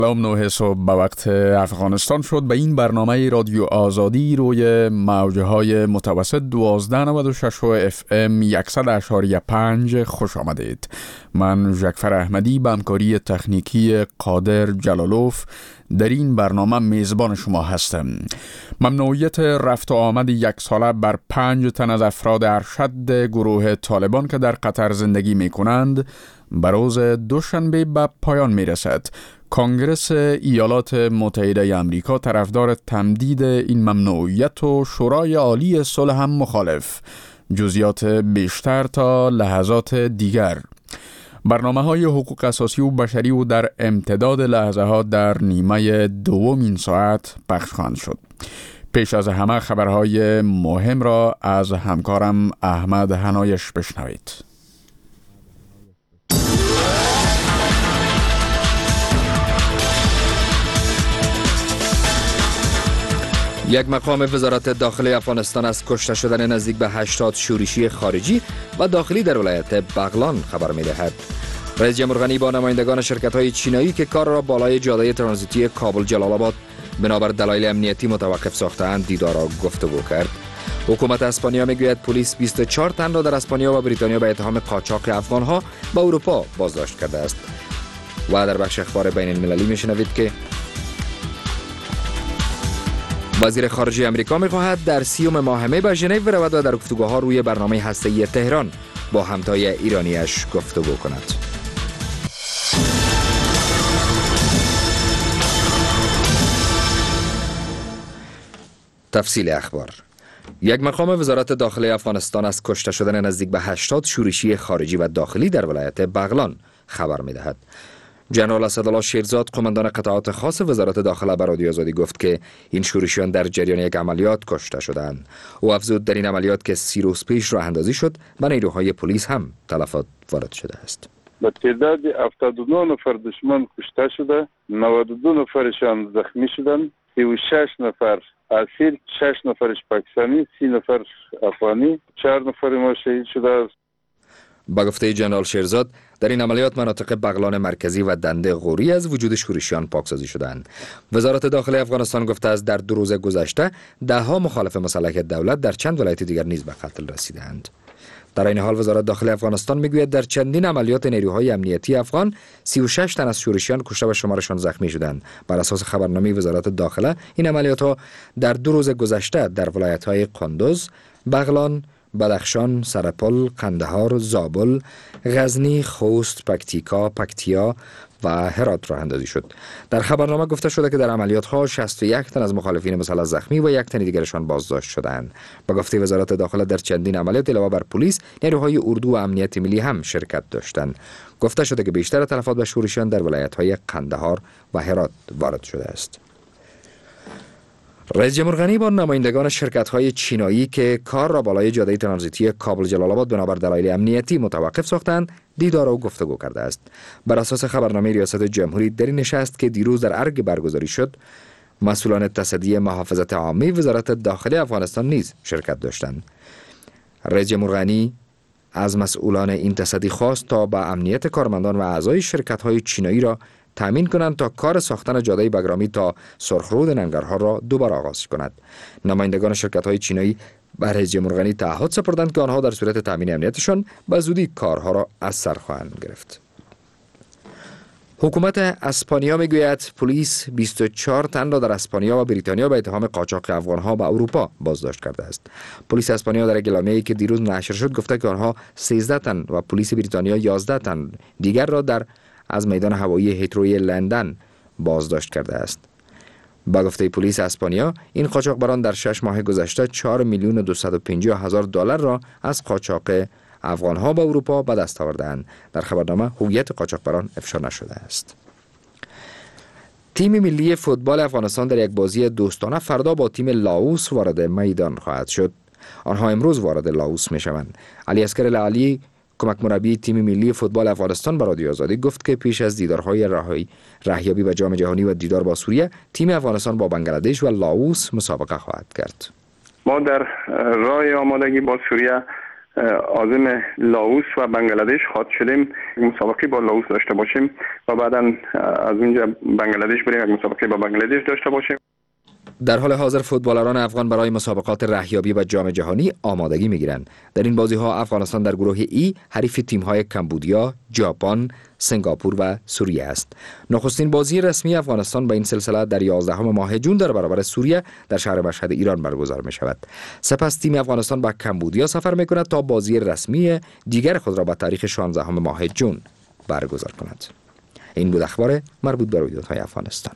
سلام، 9 صبح به وقت افغانستان شد. به این برنامه رادیو آزادی روی موجه های متوسط 1296 و FM 100.5 خوش آمدید. من جعفر احمدی به همکاری تکنیکی قادر جلالوف در این برنامه میزبان شما هستم. ممنوعیت رفت و آمد یک ساله بر 5 تن از افراد ارشد گروه طالبان که در قطر زندگی می کنند به روز دوشنبه به پایان می رسد. کنگرس ایالات متحده آمریکا طرفدار تمدید این ممنوعیت و شورای عالی صلح هم مخالف. جزئیات بیشتر تا لحظات دیگر. برنامه‌های حقوق اساسی و بشری و در امتداد لحظه ها در نیمه دوم این ساعت پخش خواهند شد. پیش از همه خبرهای مهم را از همکارم احمد هنایش بشنوید. یک مقام وزارت داخلی افغانستان از کشته شدن نزدیک به 80 شورشی خارجی و داخلی در ولایت بغلان خبر می‌دهد. رئیس جمهور غنی با نمایندگان شرکت‌های چینایی که کار را بالای جاده ترانزیتی کابل جلال آباد بنابر دلایل امنیتی متوقف ساخته‌اند دیدار و گفتگو کرد. حکومت اسپانیا میگوید پلیس 24 تن را در اسپانیا و بریتانیا به اتهام قاچاق افغان‌ها به اروپا بازداشت کرده است. و در بخش اخبار بین المللی میشنوید که وزیر خارجه امریکا می‌خواهد در 30 ماه می به ژنو برود و در گفتگوها روی برنامه هسته‌ای تهران با همتای ایرانیش گفتگو کند. تفصیل اخبار. یک مقام وزارت داخلی افغانستان از کشته شدن نزدیک به 80 شورشی خارجی و داخلی در ولایت بغلان خبر می‌دهد. جنرال اسدالله شیرزاد قماندان قطعات خاص وزارت داخله به رادیو آزادی گفت که این شورشیان در جریان یک عملیات کشته شدند. او افزود در این عملیات که 30 روز پیش راه اندازی شد به نیروهای پلیس هم تلفات وارد شده است. به تعداد 79 نفر دشمن کشته شده، 92 نفرشان زخمی شدند، 36 نفر اسیر، 6 نفرش پاکستانی، 30 نفر افغانی، 4 نفر ما شهید شده است. با گفته جنرال شیرزاد در این عملیات مناطق بغلان مرکزی و دنده غوری از وجود شورشیان پاکسازی شدند. وزارت داخلی افغانستان گفته است در 2 روز گذشته 10 مخالف مسلح دولت در چند ولایت دیگر نیز به قتل رسیدند. در این حال وزارت داخلی افغانستان میگوید در چندین عملیات نیروهای امنیتی افغان 36 تن از شورشیان کشته و شمارشان زخمی شدند. بر اساس خبرنامه وزارت داخله این عملیات ها در 2 روز گذشته در ولایت‌های قندوز، بغلان، بدخشان، سرپل، قندهار، زابل، غزنی، خوست، پکتیا و هرات راه اندازی شد. در خبرنامه گفته شده که در عملیات ها 61 تن از مخالفین مسلح زخمی و 1 تن دیگرشان بازداشت شدند. با گفته وزارت داخله در چندین عملیات علاوه بر پلیس، نیروهای اردو و امنیت ملی هم شرکت داشتند. گفته شده که بیشتر تلفات به شورشیان در ولایت‌های قندهار و هرات وارد شده است. رئیس جمهور غنی با نمایندگان شرکت‌های چینایی که کار را بالای جاده ترانزیتی کابل جلال آباد بنابر دلایل امنیتی متوقف ساختند دیدار و گفتگو کرده است. بر اساس خبرنامه ریاست جمهوری در این نشست که دیروز در ارگ برگزاری شد، مسئولان تصدی محافظت عامه وزارت داخلی افغانستان نیز شرکت داشتند. رئیس جمهور غنی از مسئولان این تصدی خواست تا به امنیت کارمندان و اعضای شرکت‌های چینایی را تامین کنند تا کار ساختن جاده بگرامی تا سرخرود ننگرهار را دوباره آغاز کند. نمایندگان شرکت‌های چینایی به رئیس جمهور غنی تعهد سپردند که آنها در صورت تامین امنیتشان به زودی کارها را از سر خواهند گرفت. حکومت اسپانیا میگوید پلیس 24 تن را در اسپانیا و بریتانیا به اتهام قاچاق افغانها به اروپا بازداشت کرده است. پلیس اسپانیا در اعلامیه‌ای که دیروز نشر شد گفته که آنها 13 تن و پلیس بریتانیا 11 تن دیگر را از میدان هوایی هیتروی لندن بازداشت کرده است. با گفته پلیس اسپانیا این قاچاقبران در 6 ماه گذشته 4,250,000 دلار را از قاچاق افغانها به اروپا به دست آوردند. در خبرنامه هویت قاچاقبران افشا نشده است. تیم ملی فوتبال افغانستان در یک بازی دوستانه فردا با تیم لاوس وارد میدان خواهد شد. آنها امروز وارد لاوس میشوند. علی اصغر لعلی کمک مربی تیم ملی فوتبال افغانستان به رادیو آزادی گفت که پیش از دیدارهای راهیابی به جام جهانی و دیدار با سوریه، تیم افغانستان با بنگلادش و لاوس مسابقه خواهد کرد. ما در راه آمادگی با سوریه عازم لاوس و بنگلادش خواهد شدیم. مسابقه با لاوس داشته باشیم و بعدا از اونجا بنگلادش بریم یک مسابقه با بنگلادش داشته باشیم. در حال حاضر فوتبالران افغان برای مسابقات رهیابی و جام جهانی آمادگی می‌گیرند. در این بازی‌ها افغانستان در گروه ای حریف تیم‌های کمبودیا، ژاپن، سنگاپور و سوریه است. نخستین بازی رسمی افغانستان به این سلسله در 11 ماه جون در برابر سوریه در شهر مشهد ایران برگزار می‌شود. سپس تیم افغانستان به کمبودیا سفر می‌کند تا بازی رسمی دیگر خود را به تاریخ 16 ماه جون برگزار کند. این بود اخبار مربوط به رویدادهای افغانستان.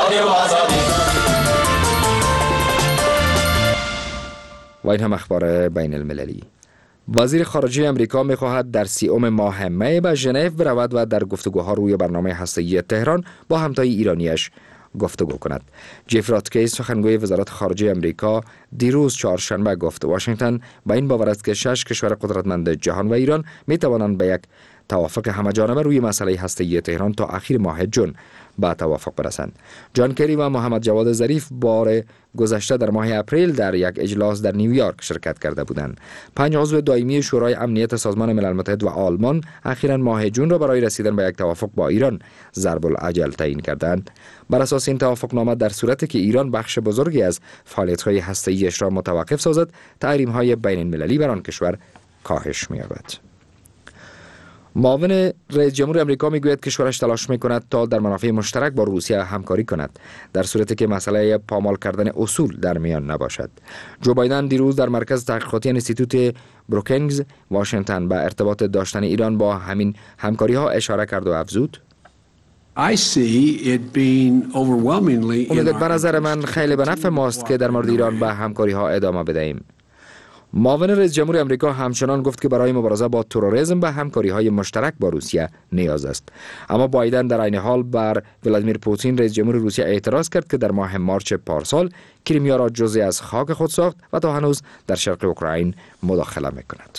و این هم اخبار بین المللی. وزیر خارجه امریکا می‌خواهد در 30 ماه می به ژنو برود و در گفتگوها روی برنامه هسته‌ای تهران با همتای ایرانیش گفتگو کند. جف راتکیس سخنگوی وزارت خارجه امریکا دیروز چهارشنبه گفت واشنگتن با این باور است که 6 کشور قدرتمند جهان و ایران می‌توانند به یک توافق همه‌جانبه روی مسئله هسته‌ای تهران تا آخر ماه جون به توافق برسند. جان کری و محمد جواد ظریف بار گذشته در ماه اپریل در یک اجلاس در نیویورک شرکت کرده بودند. 5 عضو دائمی شورای امنیت سازمان ملل متحد و آلمان اخیراً ماه جون را برای رسیدن به یک توافق با ایران ضرب الاجل تعیین کردند. بر اساس این توافقنامه در صورتی که ایران بخش بزرگی از فعالیت‌های هسته‌ایش را متوقف سازد، تحریم‌های بین المللی بر آن کشور کاهش می‌یابد. معاون رئیس جمهور امریکا میگوید کشورش تلاش میکند تا در منافع مشترک با روسیه همکاری کند در صورتی که مسئله پامال کردن اصول در میان نباشد. جو بایدن دیروز در مرکز تحقیقاتی انستیتوت بروکینگز واشنگتن به ارتباط داشتن ایران با همین همکاری ها اشاره کرد و افزود: به نظر من خیلی به نفع ماست که در مورد ایران به همکاری ها ادامه بدهیم. معاون رئیس جمهور امریکا همچنان گفت که برای مبارزه با تروریسم به همکاری‌های مشترک با روسیه نیاز است. اما بایدن در عین حال بر ولادیمیر پوتین رئیس جمهور روسیه اعتراض کرد که در ماه مارچ پارسال کریمیا را جزئی از خاک خود ساخت و تا هنوز در شرق اوکراین مداخله می‌کند.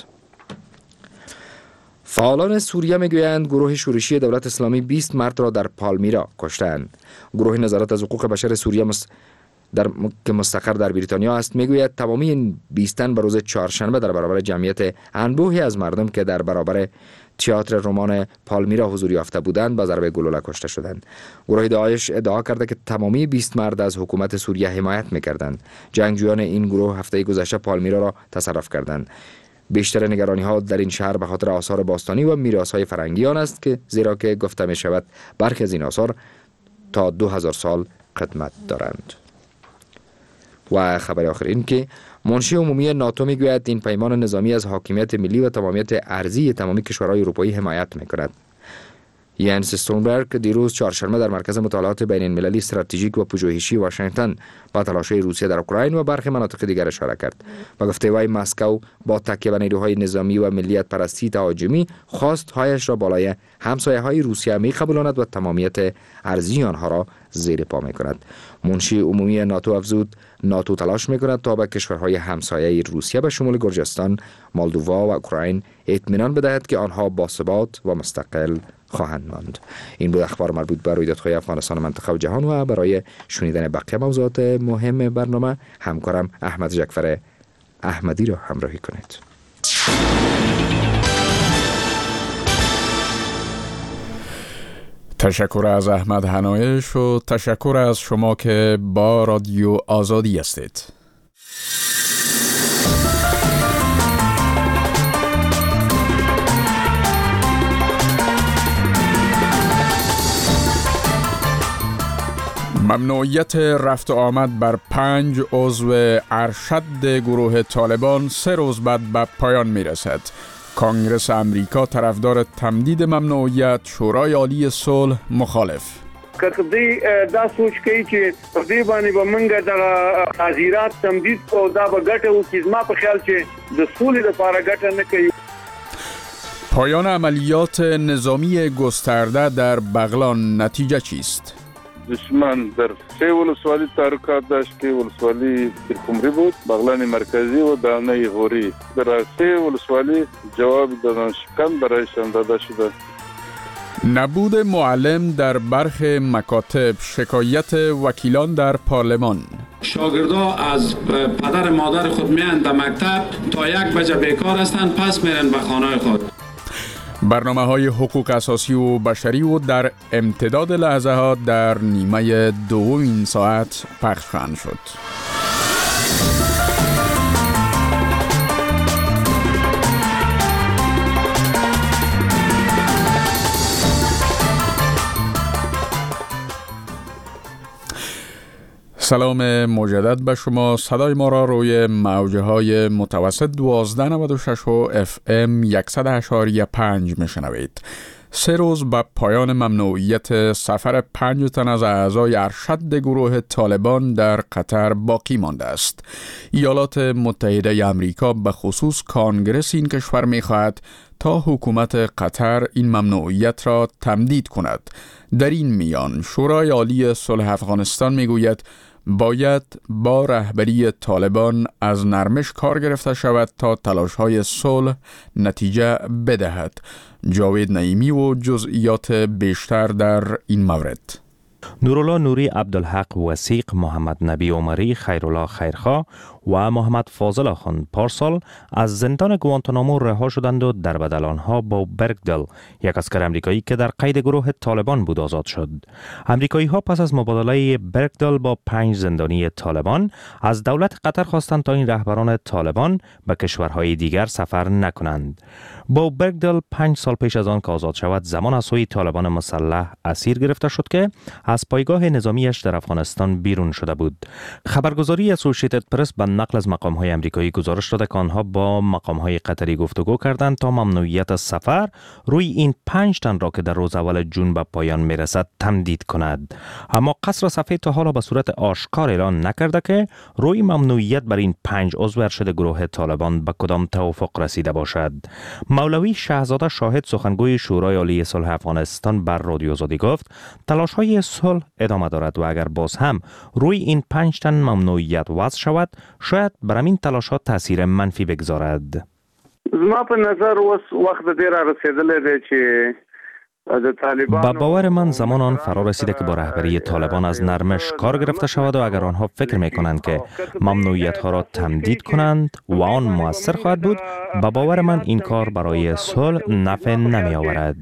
فعالان سوریه میگویند گروه شورشی دولت اسلامی 20 مرد را در پالمیرا کشتند. گروه نظارت از حقوق بشر سوریه که مستقر در بریتانیا است میگوید تمامی این 20 تن به روز چهارشنبه در برابر جمعیت انبوهی از مردم که در برابر تئاتر رمان پالمیرا حضور یافته بودند با ضربه گلوله کشته شدند. گروه داعش ادعا کرده که تمامی 20 مرد از حکومت سوریه حمایت میکردند. جنگجویان این گروه هفته گذشته پالمیرا را تصرف کردند. بیشتر نگرانی ها در این شهر به خاطر آثار باستانی و میراث های فرهنگی آن است که زیرا که گفته می شود برخی از این آثار تا 2000 سال قدمت دارند. و خبر آخر این که منشی عمومی ناتو میگوید این پیمان نظامی از حاکمیت ملی و تمامیت ارضی تمامی کشورهای اروپایی حمایت میکند. ینس استولبرگ دیروز چهارشنبه در مرکز مطالعات بین المللی استراتژیک و پژوهشی واشنگتن با تلاش‌های روسیه در اوکراین و برخی مناطق دیگر اشاره کرد. با گفته وی مسکو با تکیه بر نیروهای نظامی و ملیت پرستی تهاجمی خواست‌هایش را بالای همسایه‌های روسیه می‌قبولاند و تمامیت ارضی آنها را زیر پا می‌کند. منشی عمومی ناتو افزود ناتو تلاش می‌کند تا به کشورهای همسایه روسیه به شمول گرجستان، مولدووا و اوکراین اطمینان بدهد که آنها باثبات و مستقل خواهند ماند. این بود اخبار مربوط به رویدادهای افغانستان و منطقه و جهان و برای شنیدن بقیه موضوعات مهم برنامه همکارم احمد جعفر احمدی را همراهی کنید. تشکر از احمد حنایش و تشکر از شما که با رادیو آزادی هستید. ممنوعیت رفت و آمد بر 5 عضو ارشد گروه طالبان 3 روز بعد به پایان میرسد. کانگرس امریکا طرفدار تمدید ممنوعیت، شورای عالی صلح مخالف. کدی دا سوچ کوي چې په دې باندې به موږ د تعزیرات تمدید او دا به ګټه او چې ما په خیال چې د سولې لپاره ګټه نه کوي. پایان عملیات نظامی گسترده در بغلان نتیجه چیست؟ دشمن در 3 ولسوالی تحرکات داشت که ولسوالی ترکمری بود، بغلان مرکزی و دانه غوری. در 3 ولسوالی جواب دانشکن برایشان داده شده. نبود معلم در برخی مکاتب، شکایت وکیلان در پارلمان. شاگردا از پدر مادر خود میان در مکتب تا 1 بجه بیکار هستند، پس میرن به خانه خود. برنامه های حقوق اساسی و بشری و در امتداد لحظه ها در نیمه دوم ساعت پخش خواهند شد. سلام مجدد به شما. صدای ما را روی موجه های متوسط 1296 و FM 100.5 میشنوید. 3 روز به پایان ممنوعیت سفر 5 تن از اعضای ارشد گروه طالبان در قطر باقی مانده است. ایالات متحده آمریکا به خصوص کانگرس این کشور می‌خواهد تا حکومت قطر این ممنوعیت را تمدید کند. در این میان شورای عالی صلح افغانستان میگوید باید با رهبری طالبان از نرمش کار گرفته شود تا تلاش‌های صلح نتیجه بدهد. جاوید نعیمی و جزئیات بیشتر در این مورد. نورالله نوری، عبدالحق وثیق، محمد نبی عمری، خیرالله خیرخواه و محمد فاضل آخوند پارسال از زندان گوانتانامو رها شدند و در بدل آنها با برگدل، یک اسکر امریکایی که در قید گروه طالبان بود، آزاد شد. امریکایی ها پس از مبادله برگدل با 5 زندانی طالبان از دولت قطر خواستند تا این رهبران طالبان به کشورهای دیگر سفر نکنند. با برگدل 5 سال پیش از آن که آزاد شود، زمان از سوی طالبان مسلح اسیر گرفته شد که از پایگاه نظامیش در افغانستان بیرون شده بود. خبرگزاری اسوسییتد پرس به نقل از مقام‌های امریکایی گزارش داده که آنها با مقام‌های قطری گفتگو کردند تا ممنوعیت سفر روی این 5 تن را که در روز اول جون به پایان میرسد تمدید کند. اما قصر سفید تا حالا به صورت آشکار اعلان نکرده که روی ممنوعیت بر این 5 عضو ارشد گروه طالبان به کدام توافق رسیده باشد. مولوی شهزاده شاهد، سخنگوی شورای عالی صلح افغانستان، بر رادیو آزادی گفت تلاش‌های صلح ادامه دارد و اگر باز هم روی این 5 تن ممنوعیت وضع شود، شاید بر این تلاش‌ها تاثیر منفی بگذارد. زما په نظر وقت دیر رسیدلی دی چې با باور من زمان آن فرا رسیده که با رهبری طالبان از نرمش کار گرفته شود و اگر آنها فکر میکنند که ممنوعیت ها را تمدید کنند و آن مؤثر خواهد بود، با باور من این کار برای صلح نفع نمی آورد.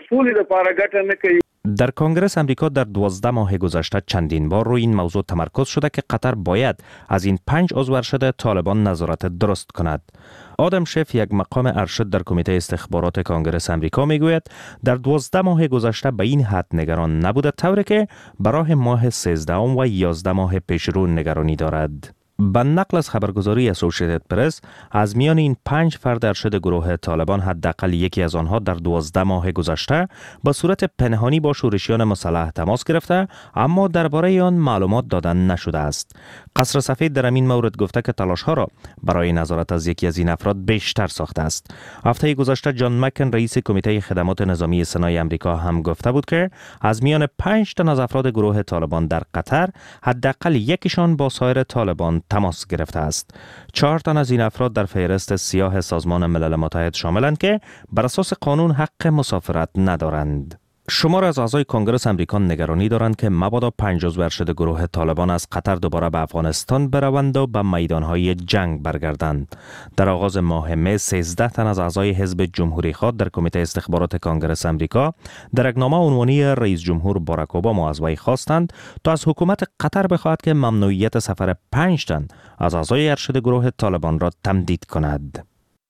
در کنگرس امریکا در 12 ماه گذشته چندین بار روی این موضوع تمرکز شده که قطر باید از این 5 عضو ارشد طالبان نظارت درست کند. آدم شف، یک مقام ارشد در کمیته استخبارات کنگرس امریکا، میگوید در 12 ماه گذشته به این حد نگران نبوده، طوری که برای ماه 13 و 11 ماه پیش رو نگرانی دارد. به نقل از خبرگزاری اسوسییتد پرس، از میان این 5 فرد ارشد گروه طالبان حداقل یکی از آنها در 12 ماه گذشته به صورت پنهانی با شورشیان مسلح تماس گرفته، اما درباره آن معلومات دادن نشده است. قصر سفید در این مورد گفته که تلاش‌ها را برای نظارت از یکی از این افراد بیشتر ساخته است. هفته گذشته جان مکن، رئیس کمیته خدمات نظامی سنای امریکا، هم گفته بود که از میان 5 تن از افراد گروه طالبان در قطر حداقل یکیشان با سایر طالبان تماس گرفته است. 4 تن از این افراد در فهرست سیاه سازمان ملل متحد شاملند که بر اساس قانون حق مسافرت ندارند. شمار از اعضای کنگرس امریکا نگرانی دارند که مبادا 5 عضو ارشد گروه طالبان از قطر دوباره به افغانستان بروند و به میدانهای جنگ برگردند. در آغاز ماه می 13 تن از اعضای حزب جمهوری خواه در کمیته استخبارات کنگرس امریکا در یک نامه عنوانی رئیس جمهور باراک اوباما از وی خواستند تا از حکومت قطر بخواهد که ممنوعیت سفر 5 تن از اعضای ارشد گروه طالبان را تمدید کند.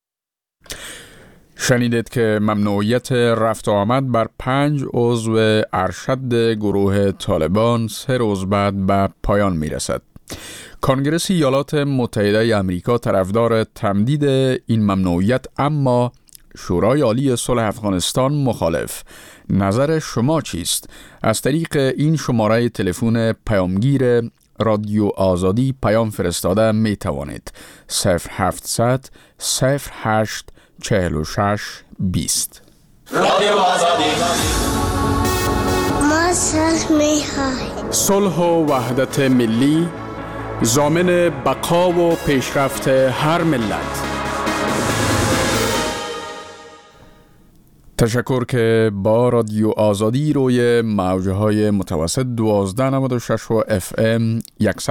شنیدید که ممنوعیت رفت و آمد بر 5 عضو ارشد گروه طالبان 3 روز بعد به پایان می رسد. کانگرس ایالات متحده آمریکا طرفدار تمدید این ممنوعیت، اما شورای عالی صلح افغانستان مخالف. نظر شما چیست؟ از طریق این شماره تلفن پیامگیر رادیو آزادی پیام فرستاده می توانید. 0700 08 46 20. رادیو آزادی. ما صلح می‌خواهیم. صلح و وحدت ملی ضامن بقا و پیشرفت هر ملت. تشکر که با رادیو آزادی روی موجهای متوسط 1296 و FM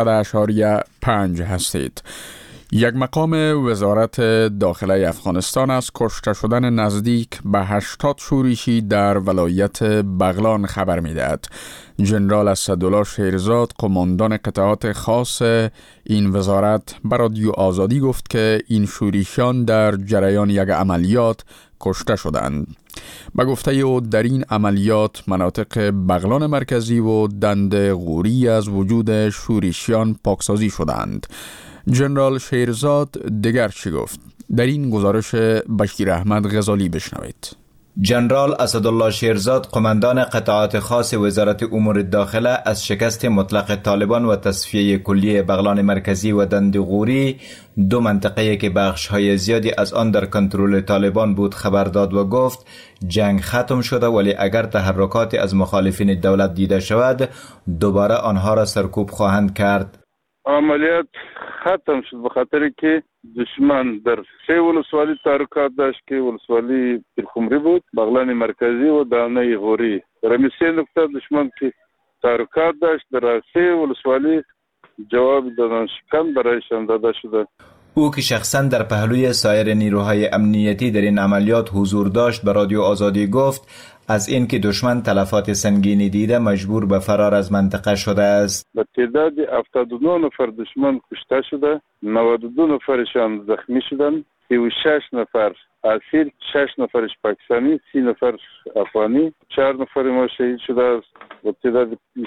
100.5 هستید. یک مقام وزارت داخله افغانستان از کشته شدن نزدیک به 80 شورشی در ولایت بغلان خبر می‌دهد. جنرال اسدالله شیرزاد قماندان قطعات خاص این وزارت به رادیو آزادی گفت که این شورشیان در جریان یک عملیات کشته شدند. به گفته او در این عملیات مناطق بغلان مرکزی و دنده غوری از وجود شورشیان پاکسازی شدند. جنرال شیرزاد دیگر چی گفت؟ در این گزارش بشیر احمد غزالی بشنوید. جنرال اسدالله شیرزاد قماندان قطعات خاص وزارت امور داخله از شکست مطلق طالبان و تصفیه کلی بغلان مرکزی و دندغوری، دو منطقه که بخش‌های زیادی از آن در کنترل طالبان بود، خبر داد و گفت جنگ ختم شده، ولی اگر تحرکاتی از مخالفین دولت دیده شود دوباره آنها را سرکوب خواهند کرد. عملیات ختم شد به خاطر که دشمن در 3 ولسوالی تحرکات داشت که ولسوالی پیرخمری بود، بغلان مرکزی و دانه غوری. در همین 3 نقطه دشمن که تحرکات داشت در 3 ولسوالی جواب دادن شکن برایشان داده شده. او که شخصا در پهلوی سایر نیروهای امنیتی در این عملیات حضور داشت به رادیو آزادی گفت از این که دشمن تلفات سنگینی دیده مجبور به فرار از منطقه شده است. به تعداد 79 نفر دشمن کشته شده، 92 نفرشان زخمی شدند، 36 نفر اسیر، 6 نفرش پاکستانی، 30 نفر افغانی، 4 نفر ما شهید شده است و تعداد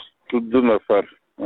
22 نفر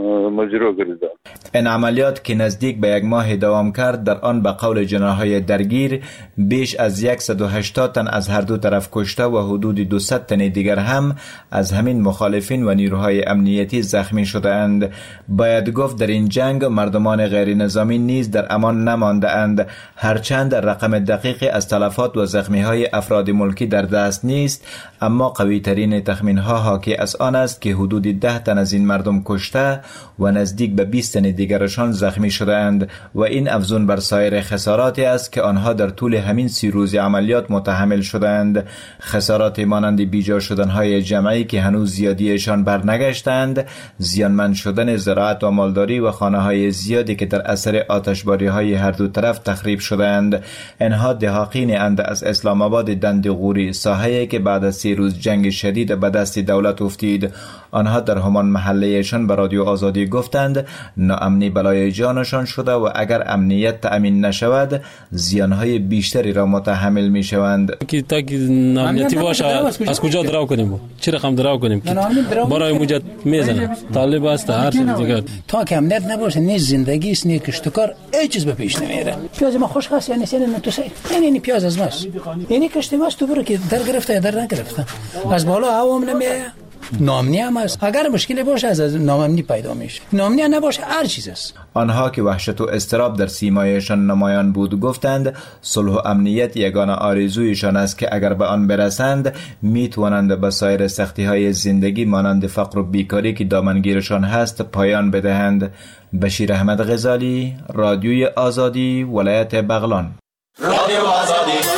مجروح گردیدند. این عملیات که نزدیک به 1 ماه دوام کرد، در آن به قول جناح‌های درگیر بیش از 180 تن از هر دو طرف کشته و حدود 200 تن دیگر هم از همین مخالفین و نیروهای امنیتی زخمی شدند. باید گفت در این جنگ مردمان غیر نظامی نیز در امان نمانده اند، هرچند رقم دقیقی از تلفات و زخمی‌های افراد ملکی در دست نیست، اما قوی ترین تخمین‌ها حاکی از آن است که حدود 10 تن از این مردم کشته و نزدیک به 20 تن دیگرشان زخمی شدند و این افزون بر سایر خساراتی است که آنها در طول همین 30 روز عملیات متحمل شدند. خسارات مانند بیجا شدنهای جمعی که هنوز زیادیشان برنگشتند، زیانمند شدن زراعت و مالداری و خانه‌های زیادی که در اثر آتشباری‌های هر دو طرف تخریب شدند. اینها دهاقین اند از اسلام آباد دندغوری، ساحه‌ای که بعد از 3 روز جنگ شدید به دست دولت افتید. آنها در همان محلهشان به رادیو آزادی گفتند ناامنی بلای جانشان شده و اگر امنیت تأمین نشود زیانهای بیشتری را متحمل می شوند. که تا که ناامنیتی باشه از کجا دراو کنیم؟ چه رقم دراو کنیم؟ برای موجت میزنه طالب است هر چیز دیگر. تا که امنیت نباشه نه زندگی است نه کشتکار هیچ چیز به پیش نمیره. پیاز ما خوش خاص یعنی سن تو سای یعنی پیاز از ماست، یعنی کشتی ماست تو برو که در گرفته یا در نگرفته از بالا هوام نمیه. ناامنی هم است، اگر مشکلی باشه از ناامنی پیدا میشه، ناامنی نباشه هر چیز است. آنها که وحشت و اضطراب در سیمایشان نمایان بود گفتند صلح و امنیت یگانه آرزویشان است که اگر به آن برسند میتوانند به سایر سختی‌های زندگی مانند فقر و بیکاری که دامنگیرشان هست پایان بدهند. بشیر احمد غزالی، رادیوی آزادی، ولایت بغلان. رادیو آزادی.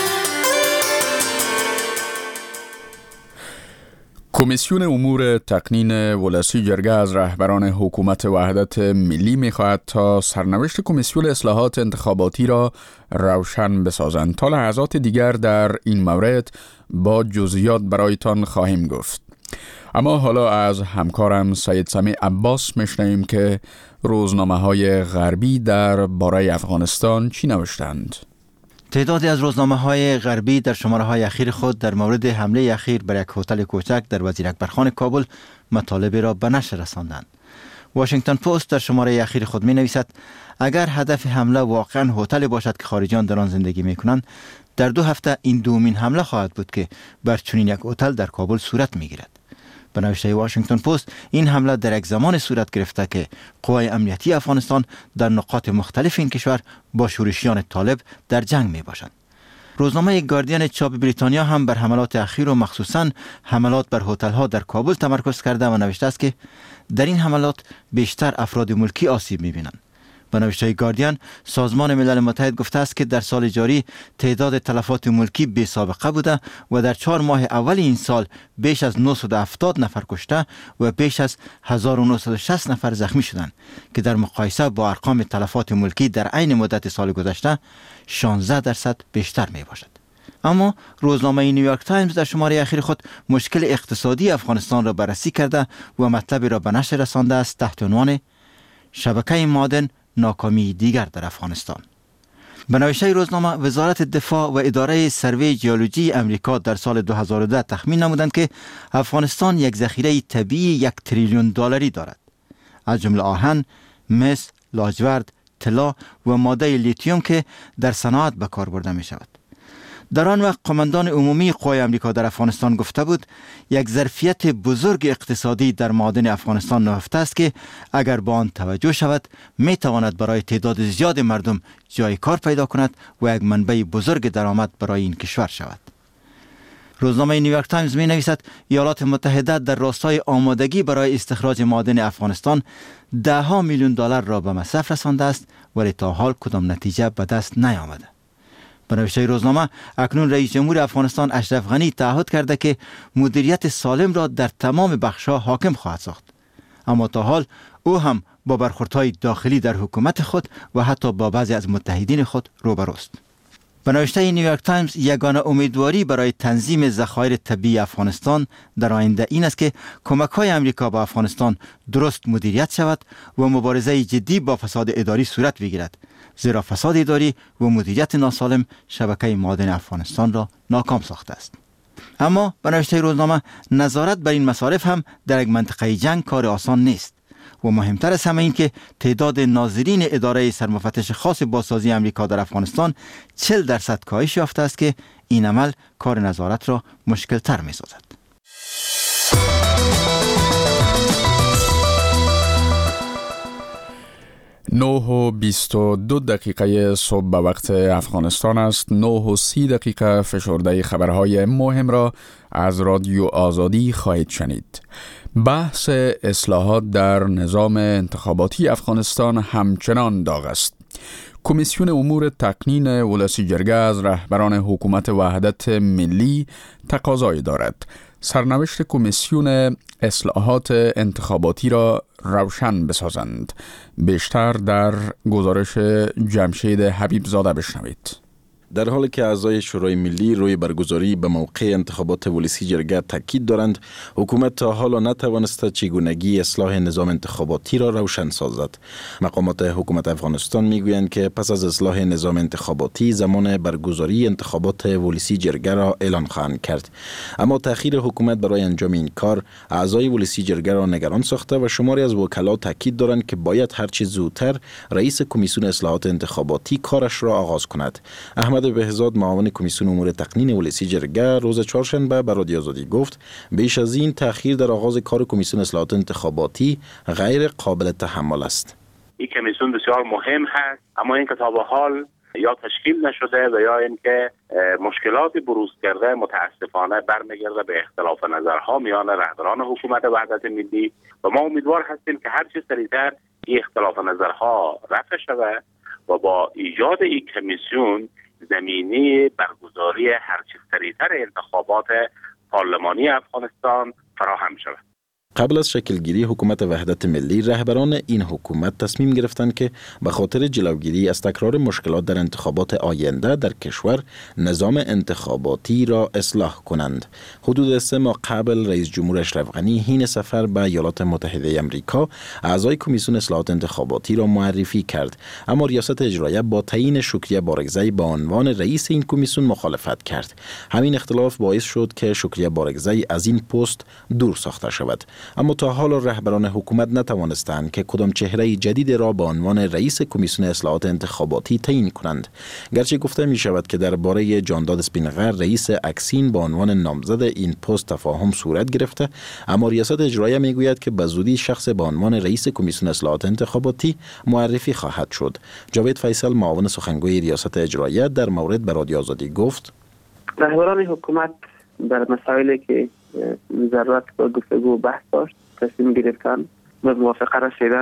کمیسیون امور تقنین ولسی جرگه از رهبران حکومت وحدت ملی می‌خواهد تا سرنوشت کمیسیون اصلاحات انتخاباتی را روشن بسازند. تا لحظات دیگر در این مورد با جزئیات برایتان خواهیم گفت. اما حالا از همکارم سید سمیع عباس میشنویم که روزنامه‌های غربی در باره افغانستان چی نوشتند. تعدادی از روزنامه‌های غربی در شماره‌های اخیر خود در مورد حمله اخیر بر یک هتل کوچک در وزیر اکبرخان کابل مطالب را به نشر رساندند. واشنگتن پست در شماره اخیر خود می‌نویسد اگر هدف حمله واقعاً هتل باشد که خارجیان در آن زندگی می‌کنند، در 2 هفته این دومین حمله خواهد بود که بر چنین یک هتل در کابل صورت می‌گیرد. به نوشته واشنگتن پست این حمله در یک زمان صورت گرفته که قوای امنیتی افغانستان در نقاط مختلف این کشور با شورشیان طالب در جنگ می باشند. روزنامه گاردین چاپ بریتانیا هم بر حملات اخیر و مخصوصاً حملات بر هتل‌ها در کابل تمرکز کرده و نوشته است که در این حملات بیشتر افراد ملکی آسیب می‌بینند. به نوشته گاردین، سازمان ملل متحد گفته است که در سال جاری تعداد تلفات ملکی بی سابقه بوده و در 4 ماه اول این سال بیش از 970 نفر کشته و بیش از 1960 نفر زخمی شدند که در مقایسه با ارقام تلفات ملکی در عین مدت سال گذشته 16% بیشتر می باشد. اما روزنامه نیویورک تایمز در شماره اخیر خود مشکل اقتصادی افغانستان را بررسی کرده و مطلبی را به نشر رسانده است تحت عنوان شبکه معدن ناکامی دیگر در افغانستان. به نوشته روزنامه، وزارت دفاع و اداره سروی ژئولوژی امریکا در سال 2010 تخمین نمودند که افغانستان یک ذخیره طبیعی 1 تریلیون دلاری دارد، از جمله آهن، مس، لاجورد، طلا و ماده لیتیوم که در صنعت به کار برده می شود. در آن وقت قماندان عمومی قوای امریکا در افغانستان گفته بود یک ظرفیت بزرگ اقتصادی در معادن افغانستان نهفته است که اگر با آن توجه شود می تواند برای تعداد زیاد مردم جای کار پیدا کند و یک منبع بزرگ درآمد برای این کشور شود. روزنامه نیویورک تایمز می نویسد ایالات متحده در راستای آمادگی برای استخراج معادن افغانستان $10 میلیون را به مصرف رسانده است، ولی تا حال کدام نتیجه به دست نیامده. به نوشته روزنامه، اکنون رئیس جمهور افغانستان اشرف غنی تعهد کرده که مدیریت سالم را در تمام بخش‌ها حاکم خواهد ساخت، اما تا حال او هم با برخوردهای داخلی در حکومت خود و حتی با بعضی از متحدین خود روبروست. به نوشته نیویورک تایمز، یگانه امیدواری برای تنظیم ذخایر طبیعی افغانستان در آینده این است که کمک‌های امریکا به افغانستان درست مدیریت شود و مبارزه جدی با فساد اداری صورت بگیرد، زیرا فساد اداری و مدیریت ناسالم شبکه معادن افغانستان را ناکام ساخته است. اما به نوشته روزنامه، نظارت بر این مصارف هم در یک منطقه جنگ کار آسان نیست و مهمتر از همه این که تعداد ناظرین اداره سرمفتش خاص بازسازی امریکا در افغانستان 40% کاهش یافته است که این عمل کار نظارت را مشکل تر می سازد. 9:22 صبح به وقت افغانستان است. 9:30 فشرده خبرهای مهم را از رادیو آزادی خواهید شنید. بحث اصلاحات در نظام انتخاباتی افغانستان همچنان داغ است. کمیسیون امور تقنین ولسی جرگه از رهبران حکومت وحدت ملی تقاضایی دارد سرنوشت کمیسیون اصلاحات انتخاباتی را روشن بسازند. بیشتر در گزارش جمشید حبیبزاده بشنوید. در حالی که اعضای شورای ملی روی برگزاری به موقع انتخابات ولسی جرگه تاکید دارند، حکومت تا حالا نتوانسته چگونگی اصلاح نظام انتخاباتی را روشن سازد. مقامات حکومت افغانستان میگویند که پس از اصلاح نظام انتخاباتی زمان برگزاری انتخابات ولسی جرگه را اعلان خواهند کرد. اما تأخیر حکومت برای انجام این کار اعضای ولسی جرگه را نگران ساخته و شماری از وکلا تاکید دارند که باید هرچه زودتر رئیس کمیسیون اصلاحات انتخاباتی کارش را آغاز کند. احمد بهزاد، معاون کمیسیون امور تقنین ولسی جرگه، روز چهارشنبه به رادیو آزادی گفت بیش از این تأخیر در آغاز کار کمیسیون اصلاحات انتخاباتی غیر قابل تحمل است. این کمیسیون بسیار مهم هست، اما این که تا به حال یا تشکیل نشده و یا اینکه مشکلات بروز کرده متاسفانه برمیگرده به اختلاف نظرها میان رهبران حکومت وحدت ملی و ما امیدوار هستیم که هر چه سریعتر این اختلاف نظرها رفع شود و با ایجاد این کمیسیون زمینه برگزاری هرچه سریعتر انتخابات پارلمانی افغانستان فراهم شود. قبل از شکلگیری حکومت وحدت ملی، رهبران این حکومت تصمیم گرفتند که به خاطر جلوگیری از تکرار مشکلات در انتخابات آینده در کشور نظام انتخاباتی را اصلاح کنند. حدود 3 ماه قبل رئیس جمهور اشرف غنی حین سفر به ایالات متحده آمریکا اعضای کمیسیون اصلاحات انتخاباتی را معرفی کرد، اما ریاست اجراییه با تعیین شکریه بارگزی به عنوان رئیس این کمیسیون مخالفت کرد. همین اختلاف باعث شد که شکریه بارگزی از این پست دور ساخته شود. اما تا حال رهبران حکومت نتوانستند که کدام چهره جدید را به عنوان رئیس کمیسیون اصلاحات انتخاباتی تعیین کنند. گرچه گفته می شود که درباره جانداد اسپینغر رئیس اکسین به عنوان نامزد این پست تفاهم صورت گرفته، اما ریاست اجراییه می گوید که به زودی شخص به عنوان رئیس کمیسیون اصلاحات انتخاباتی معرفی خواهد شد. جاوید فیصل، معاون سخنگوی ریاست اجراییه، در مورد به رادیو آزادی گفت: رهبران حکومت در مسائلی که ضرورت با گفتگو و بحث داشت تصمیم گرفتن و موافقه رسیدن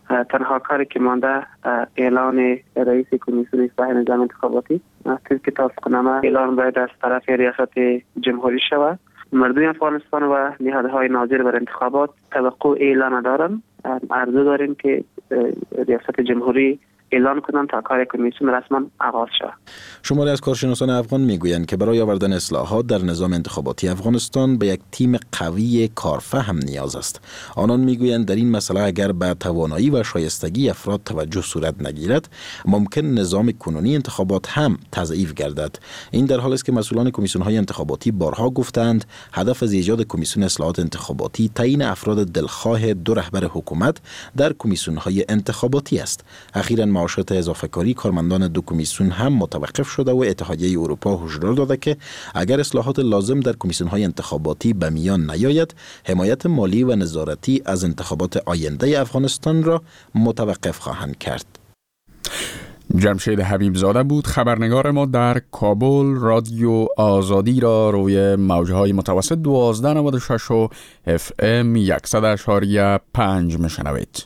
تنها کاری که مانده اعلان رئیس کمیسیون اصلاح نظام انتخاباتی که توافقنامه اعلان باید از طرف ریاست جمهوری شود. مردم افغانستان و نهادهای ناظر بر انتخابات توقع اعلان دارند. عرضه داریم که ریاست جمهوری اعلان کنند تا کار کمیسیون رسما آغاز شود. شماری از کارشناسان افغان میگویند که برای آوردن اصلاحات در نظام انتخاباتی افغانستان به یک تیم قوی کارفهم نیاز است. آنان میگویند در این مسئله اگر به توانایی و شایستگی افراد توجه صورت نگیرد، ممکن نظام کنونی انتخابات هم تضعیف گردد. این در حالی است که مسئولان کمیسیون‌های انتخاباتی بارها گفتند هدف از ایجاد کمیسیون اصلاحات انتخاباتی تعیین افراد دلخواه دو رهبر حکومت در کمیسیون‌های انتخاباتی است. اخیراً معاشات اضافه کاری کارمندان دو کمیسیون هم متوقف شده و اتحادیه اروپا هشدار داده که اگر اصلاحات لازم در کمیسیون‌های انتخاباتی به میان نیاید، حمایت مالی و نظارتی از انتخابات آینده افغانستان را متوقف خواهند کرد. جمشید حبیبزاده بود خبرنگار ما در کابل. رادیو آزادی را روی موجهای متوسط 1296 و FM 100.5 میشنوید.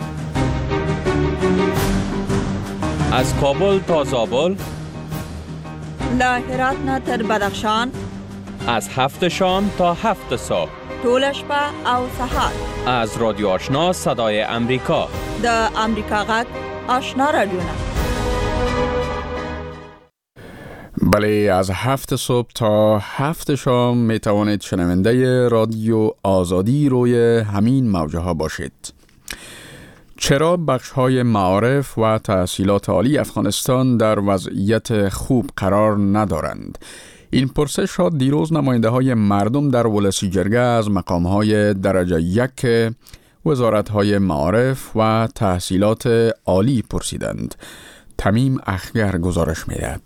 از کابل تا زابل، له هرات نه تر بدخشان، از 7 شام تا 7 صبح، ټول شپه او سهار. از رادیو آشنا صدای امریکا، د امریکا غږ آشنا رادیو. بله، از 7 صبح تا 7 شام می توانید شنونده رادیو آزادی روی همین موجه ها باشید. چرا بخش‌های معارف و تحصیلات عالی افغانستان در وضعیت خوب قرار ندارند؟ این پرسش را دیروز نماینده‌های مردم در ولسی جرگه از مقام‌های درجه 1 وزارت‌های معارف و تحصیلات عالی پرسیدند. تمیم اخگر گزارش می‌دهد.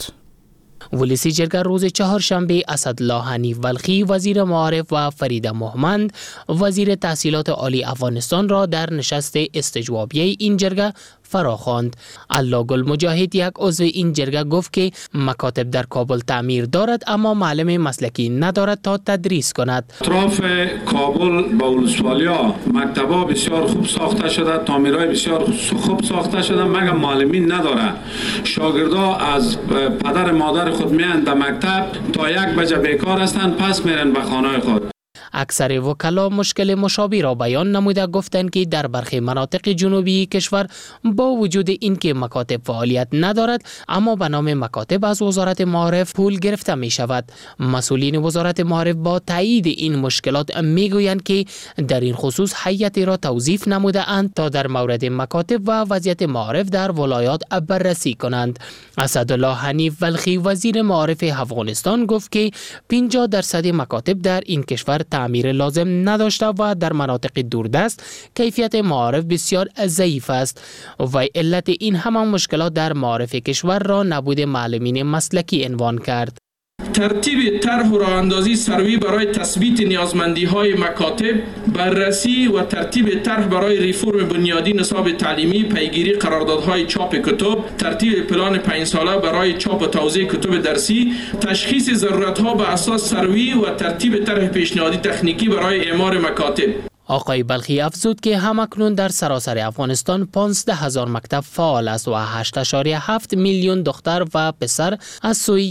ولسی جرگه روز چهارشنبه اسدالله حنیف بلخی وزیر معارف و فریده مهمند وزیر تحصیلات عالی افغانستان را در نشست استجوابیه این جرگه فراخواند. الله گل مجاهد یک عضو این جرگه گفت که مکاتب در کابل تعمیر دارد اما معلم مسلکی ندارد تا تدریس کند. اطراف کابل با ولسوالیا مکتبا بسیار خوب ساخته شده، تعمیرهای بسیار خوب ساخته شده، مگر معلمین نداره. شاگردا از پدر مادر خود میان در مکتب تا 1 بجه بیکار هستند، پس میرن به خانه خود. اکثر وکلا مشکل مشابه را بیان نموده گفتند که در برخی مناطق جنوبی کشور با وجود اینکه مکاتب فعالیت ندارد اما به نام مکاتب از وزارت معارف پول گرفته می شود. مسئولین وزارت معارف با تایید این مشکلات می گویند که در این خصوص هیئتی را توظیف نموده اند تا در مورد مکاتب و وضعیت معارف در ولایات بررسی کنند. اسدالله حنیف بلخی وزیر معارف افغانستان گفت که 50% مکاتب در این کشور تعمیر لازم نداشته و در مناطق دوردست کیفیت معارف بسیار ضعیف است و علت این همان مشکلات در معارف کشور را نبود معلمین مسلکی عنوان کرد. ترتیب طرح و راهاندازی سروی برای تثبیت نیازمندی‌های مکاتب، بررسی و ترتیب طرح برای ریفرم بنیادی نصاب تعلیمی، پیگیری قراردادهای چاپ کتب، ترتیب پلان 5 ساله برای چاپ و توزیع کتب درسی، تشخیص ضرورت‌ها به اساس سروی و ترتیب طرح پیشنهادی تکنیکی برای اعمار مکاتب. آقای بلخی افزود که همکنون در سراسر افغانستان 15,000 مکتب فعال است و 8.7 میلیون دختر و پسر از سوی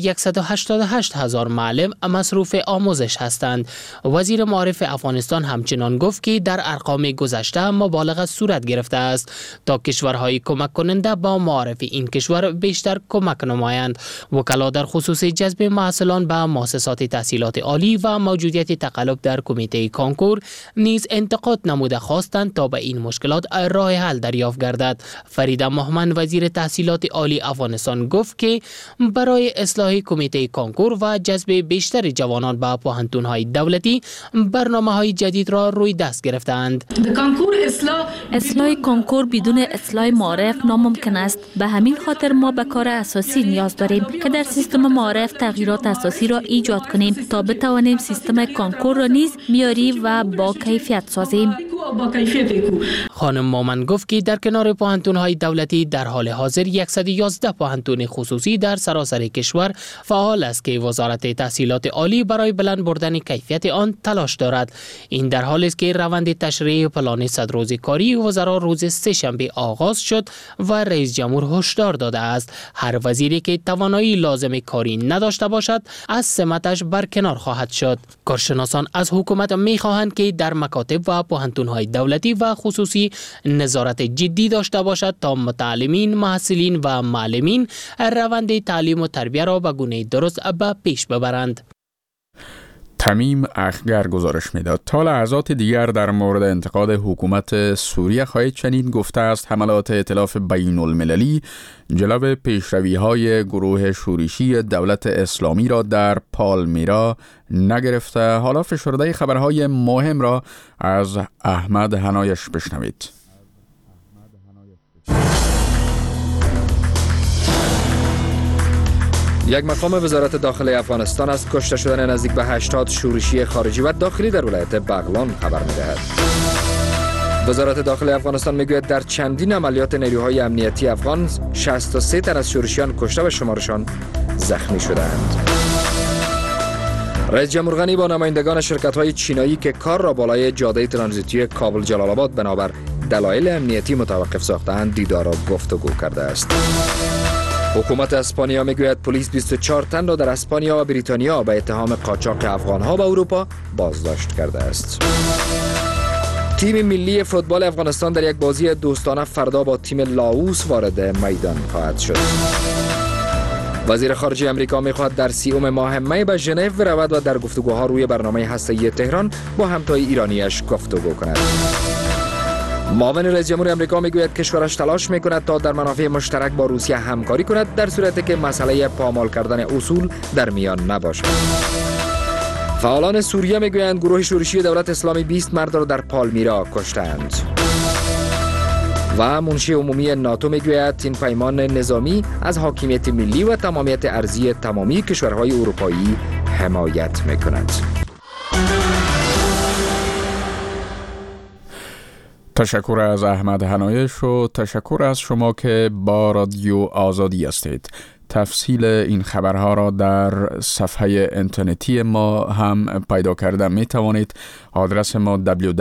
188,000 معلم مصروف آموزش هستند. وزیر معارف افغانستان همچنان گفت که در ارقام گذشته مبالغه صورت گرفته است تا کشورهای کمک کننده با معارف این کشور بیشتر کمک نمایند. وکلا در خصوص جذب محصلان به مؤسسات تحصیلات عالی و موجودیت تقلب در کمیته کانکور نیز انتقاد نموده خواستند تا به این مشکلات راه حل دریافت گردد. فریده مهمند وزیر تحصیلات عالی افغانستان گفت که برای اصلاح کمیته کانکور و جذب بیشتر جوانان به پوهنتون‌های دولتی برنامه‌های جدید را روی دست گرفتند. اصلاح کانکور بدون اصلاح معارف ناممکن است. به همین خاطر ما به کار اساسی نیاز داریم که در سیستم معارف تغییرات اساسی را ایجاد کنیم تا بتوانیم سیستم کانکور را نیز معیاری و با کیفیت سازیم. خانم مومن گفت که در کنار پوهنتون‌های دولتی در حال حاضر 111 پوهنتون خصوصی در سراسر کشور فعال است که وزارت تحصیلات عالی برای بلند بردن کیفیت آن تلاش دارد. این در حالی است که روند تشریح پلان 100 روز کاری وزرا روز سه‌شنبه آغاز شد و رئیس جمهور هشدار داده است هر وزیری که توانایی لازم کاری نداشته باشد از سمتش برکنار خواهد شد. کارشناسان از حکومت می‌خواهند که در مکاتب و پوهنتون‌های دولتی و خصوصی نظارت جدی داشته باشد تا متعلمین، محصلین و معلمین روند تعلیم و تربیت را به گونه درست به پیش ببرند. تمیم اخگر گزارش میداد. تا لحظات دیگر در مورد انتقاد حکومت سوریه خواهید چنین گفته است حملات ائتلاف بین المللی جلو پیشروی‌های گروه شورشی دولت اسلامی را در پالمیرا نگرفته. حالا فشرده خبرهای مهم را از احمد حنایش بشنوید. یک مقام وزارت داخلی افغانستان از کشته شدن نزدیک به 80 شورشی خارجی و داخلی در ولایت بغلان خبر می‌دهد. وزارت داخلی افغانستان میگوید در چندین عملیات نیروهای امنیتی افغان 63 تن از شورشیان کشته و شمارشان زخمی شدند. رئیس جمهور غنی با نمایندگان شرکت‌های چینایی که کار را بالای جاده ترانزیتی کابل جلال آباد بنابر دلایل امنیتی متوقف ساختند دیدار و گفتگو کرده است. حکومت اسپانیا میگوید پلیس 24 تن را در اسپانیا و بریتانیا به اتهام قاچاق افغان‌ها به اروپا بازداشت کرده است. تیم ملی فوتبال افغانستان در یک بازی دوستانه فردا با تیم لاوس وارد میدان خواهد شد. وزیر خارجه امریکا میخواهد در 30 ماه می به ژنو برود و در گفتگوها روی برنامه هسته‌ای تهران با همتای ایرانیش گفتگو کند. معاون رئیس جمهور امریکا میگوید کشورش تلاش میکند تا در منافع مشترک با روسیه همکاری کند در صورتی که مسئله پامال کردن اصول در میان نباشد. فعالان سوریه میگویند گروه شورشی دولت اسلامی 20 مرد را در پالمیرا کشتند. و منشی عمومی ناتو میگوید این پیمان نظامی از حاکمیت ملی و تمامیت ارضی تمامی کشورهای اروپایی حمایت میکند. تشکر از احمد حنایش و تشکر از شما که با رادیو آزادی هستید. تفصیل این خبرها را در صفحه اینترنتی ما هم پیدا کرده می توانید. آدرس ما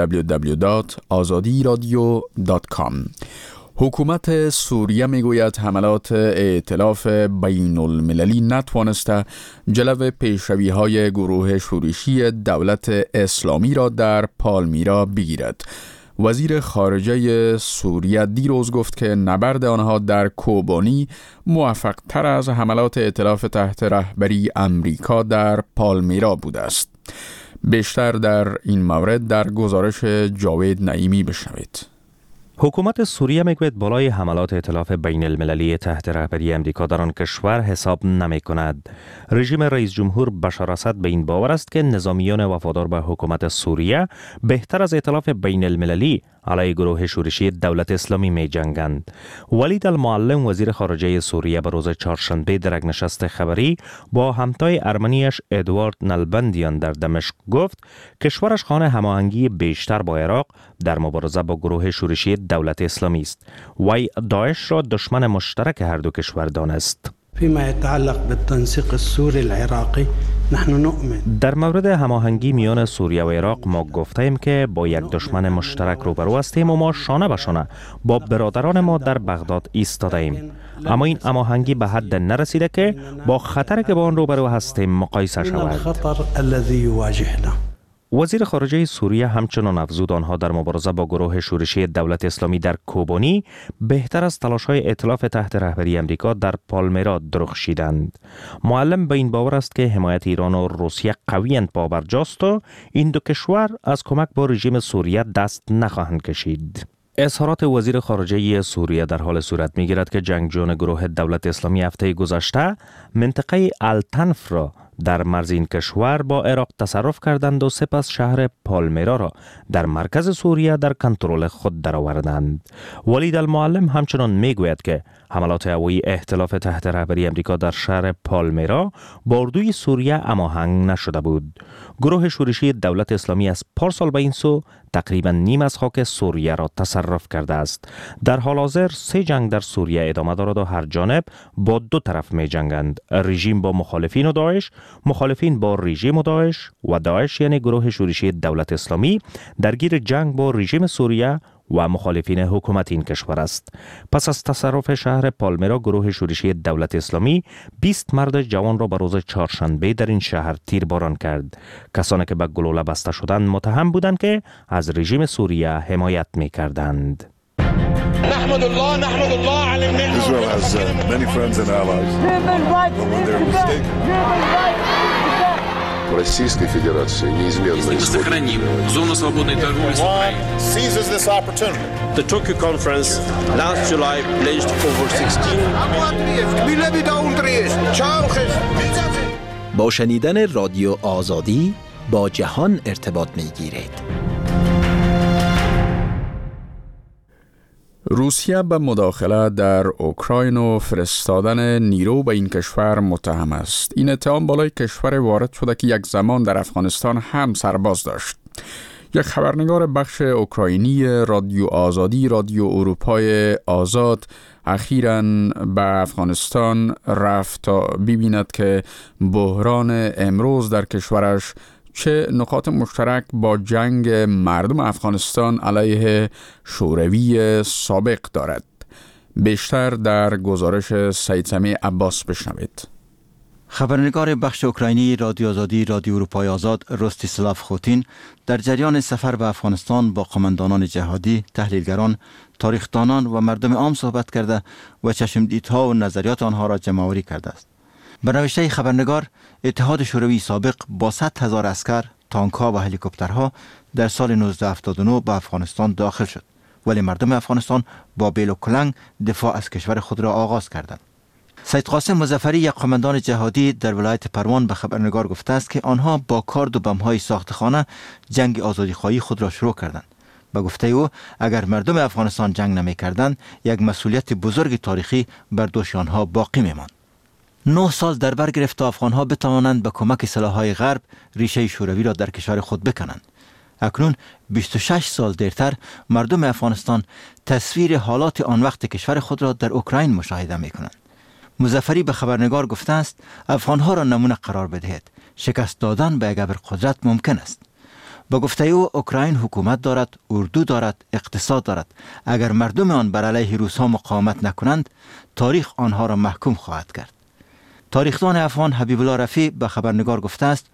www.azadiradio.com. حکومت سوریه میگوید حملات ائتلاف بین المللی نتوانسته جلو پیشروی‌های گروه شورشی دولت اسلامی را در پالمیرا بگیرد. وزیر خارجه سوریه دیروز گفت که نبرد آنها در کوبانی موفق تر از حملات ائتلاف تحت رهبری امریکا در پالمیرا بوده است. بیشتر در این مورد در گزارش جاوید نعیمی بشنوید. حکومت سوریه میگوید بالای حملات ائتلاف بین المللی تحت رهبری امریکا در آن کشور حساب نمی کند. رژیم رئیس جمهور بشار اسد به این باور است که نظامیان وفادار به حکومت سوریه بهتر از ائتلاف بین المللی علیه گروه شورشی دولت اسلامی می جنگند. ولید المعلم وزیر خارجه سوریه به روز چهارشنبه در یک نشست خبری با همتای ارمنیش ادوارد نلبندیان در دمشق گفت کشورش خواهان هماهنگی بیشتر با عراق در مبارزه با گروه شورشی دولت اسلامی است. وی داعش را دشمن مشترک هر دو کشور دانست. فيما يتعلق بالتنسيق السوري العراقي نحن نؤمن. در مورد هماهنگی میان سوریه و عراق ما گفتیم که با یک دشمن مشترک روبرو هستیم و ما شانه به شانه با برادران ما در بغداد ایستاده ایم. اما این هماهنگی به حد نرسیده که با خطری که با آن روبرو هستیم مقایسه شود. وزیر خارجه سوریه همچنان افزود آنها در مبارزه با گروه شورشی دولت اسلامی در کوبانی بهتر از تلاش‌های ائتلاف تحت رهبری امریکا در پالمیرا درخشیدند. معلم به این باور است که حمایت ایران و روسیه قویاً پابرجاست و این دو کشور از کمک با رژیم سوریه دست نخواهند کشید. اظهارات وزیر خارجه سوریه در حال صورت می‌گیرد که جنگجویان گروه دولت اسلامی هفته گذشته منطقه التنف را در مرز این کشور با عراق تصرف کردند و سپس شهر پالمیرا را در مرکز سوریه در کنترل خود درآوردند. ولید المعلم همچنان میگوید که حملات هوایی ائتلاف تحت رهبری امریکا در شهر پالمیرا با اردوی سوریه هماهنگ نشده بود. گروه شورشی دولت اسلامی از پارسال به این سو تقریبا نیم از خاک سوریه را تصرف کرده است. در حال حاضر 3 جنگ در سوریه ادامه دارد و هر جانب با 2 طرف می جنگند. رژیم با مخالفین و داعش، مخالفین با رژیم و داعش و داعش یعنی گروه شورشی دولت اسلامی درگیر جنگ با رژیم سوریه و مخالفین حکومت این کشور است. پس از تصرف شهر پالمیرا گروه شورشی دولت اسلامی 20 مرد جوان را به روز چهارشنبه در این شهر تیرباران کرد. کسانی که به گلوله بسته شدند متهم بودند که از رژیم سوریه حمایت می‌کردند. نحمد الله على النعمة. Israel has many friends and allies. But when they're mistaken. Российской Федерации неизменно сохраним зону свободной торговли с Украиной. Seizes this opportunity. The Tokyo conference last July pledged over 16 با شنیدن رادیو آزادی با جهان ارتباط می‌گیرید. روسیه به مداخله در اوکراین و فرستادن نیرو به این کشور متهم است. این اتهام بالای کشور وارد شده که یک زمان در افغانستان هم سرباز داشت. یک خبرنگار بخش اوکراینی رادیو آزادی رادیو اروپای آزاد اخیراً به افغانستان رفت تا ببیند که بحران امروز در کشورش چه نقاط مشترک با جنگ مردم افغانستان علیه شوروی سابق دارد. بیشتر در گزارش سید سمیع عباس بشنوید. خبرنگار بخش اوکراینی رادیو آزادی رادیو اروپای آزاد روستیسلاف خوتین در جریان سفر به افغانستان با قماندانان جهادی، تحلیلگران، تاریخدانان و مردم عام صحبت کرده و چشمدیدها و نظریات آنها را جمع‌آوری کرده است. به نوشته خبرنگار، اتحاد شوروی سابق با 100,000 عسکر، تانک‌ها و هلیکوپترها در سال 1979 به افغانستان داخل شد، ولی مردم افغانستان با بیل و کلنگ دفاع از کشور خود را آغاز کردند. سید قاسم مظفری، یک قماندان جهادی در ولایت پروان، به خبرنگار گفته است که آنها با کارد و بم‌های ساختخانه جنگ آزادیخواهی خود را شروع کردند. به گفته او، اگر مردم افغانستان جنگ نمی‌کردند، یک مسئولیت بزرگ تاریخی بر دوش آنها باقی می‌ماند. 9 سال در بر گرفت تا افغانها بتوانند به کمک سلاح‌های غرب ریشه شوروی را در کشور خود بکنند. اکنون 26 سال دیرتر مردم افغانستان تصویر حالات آن وقت کشور خود را در اوکراین مشاهده می‌کنند. مظفری به خبرنگار گفته است افغانها را نمونه قرار بدهید. شکست دادن به یک ابرقدرت ممکن است. با گفته او، اوکراین حکومت دارد، اردو دارد، اقتصاد دارد. اگر مردم آن بر علیه روس‌ها مقاومت نکنند، تاریخ آنها را محکوم خواهد کرد. تاریخدان افغان حبیب الله رفیع به خبرنگار گفته است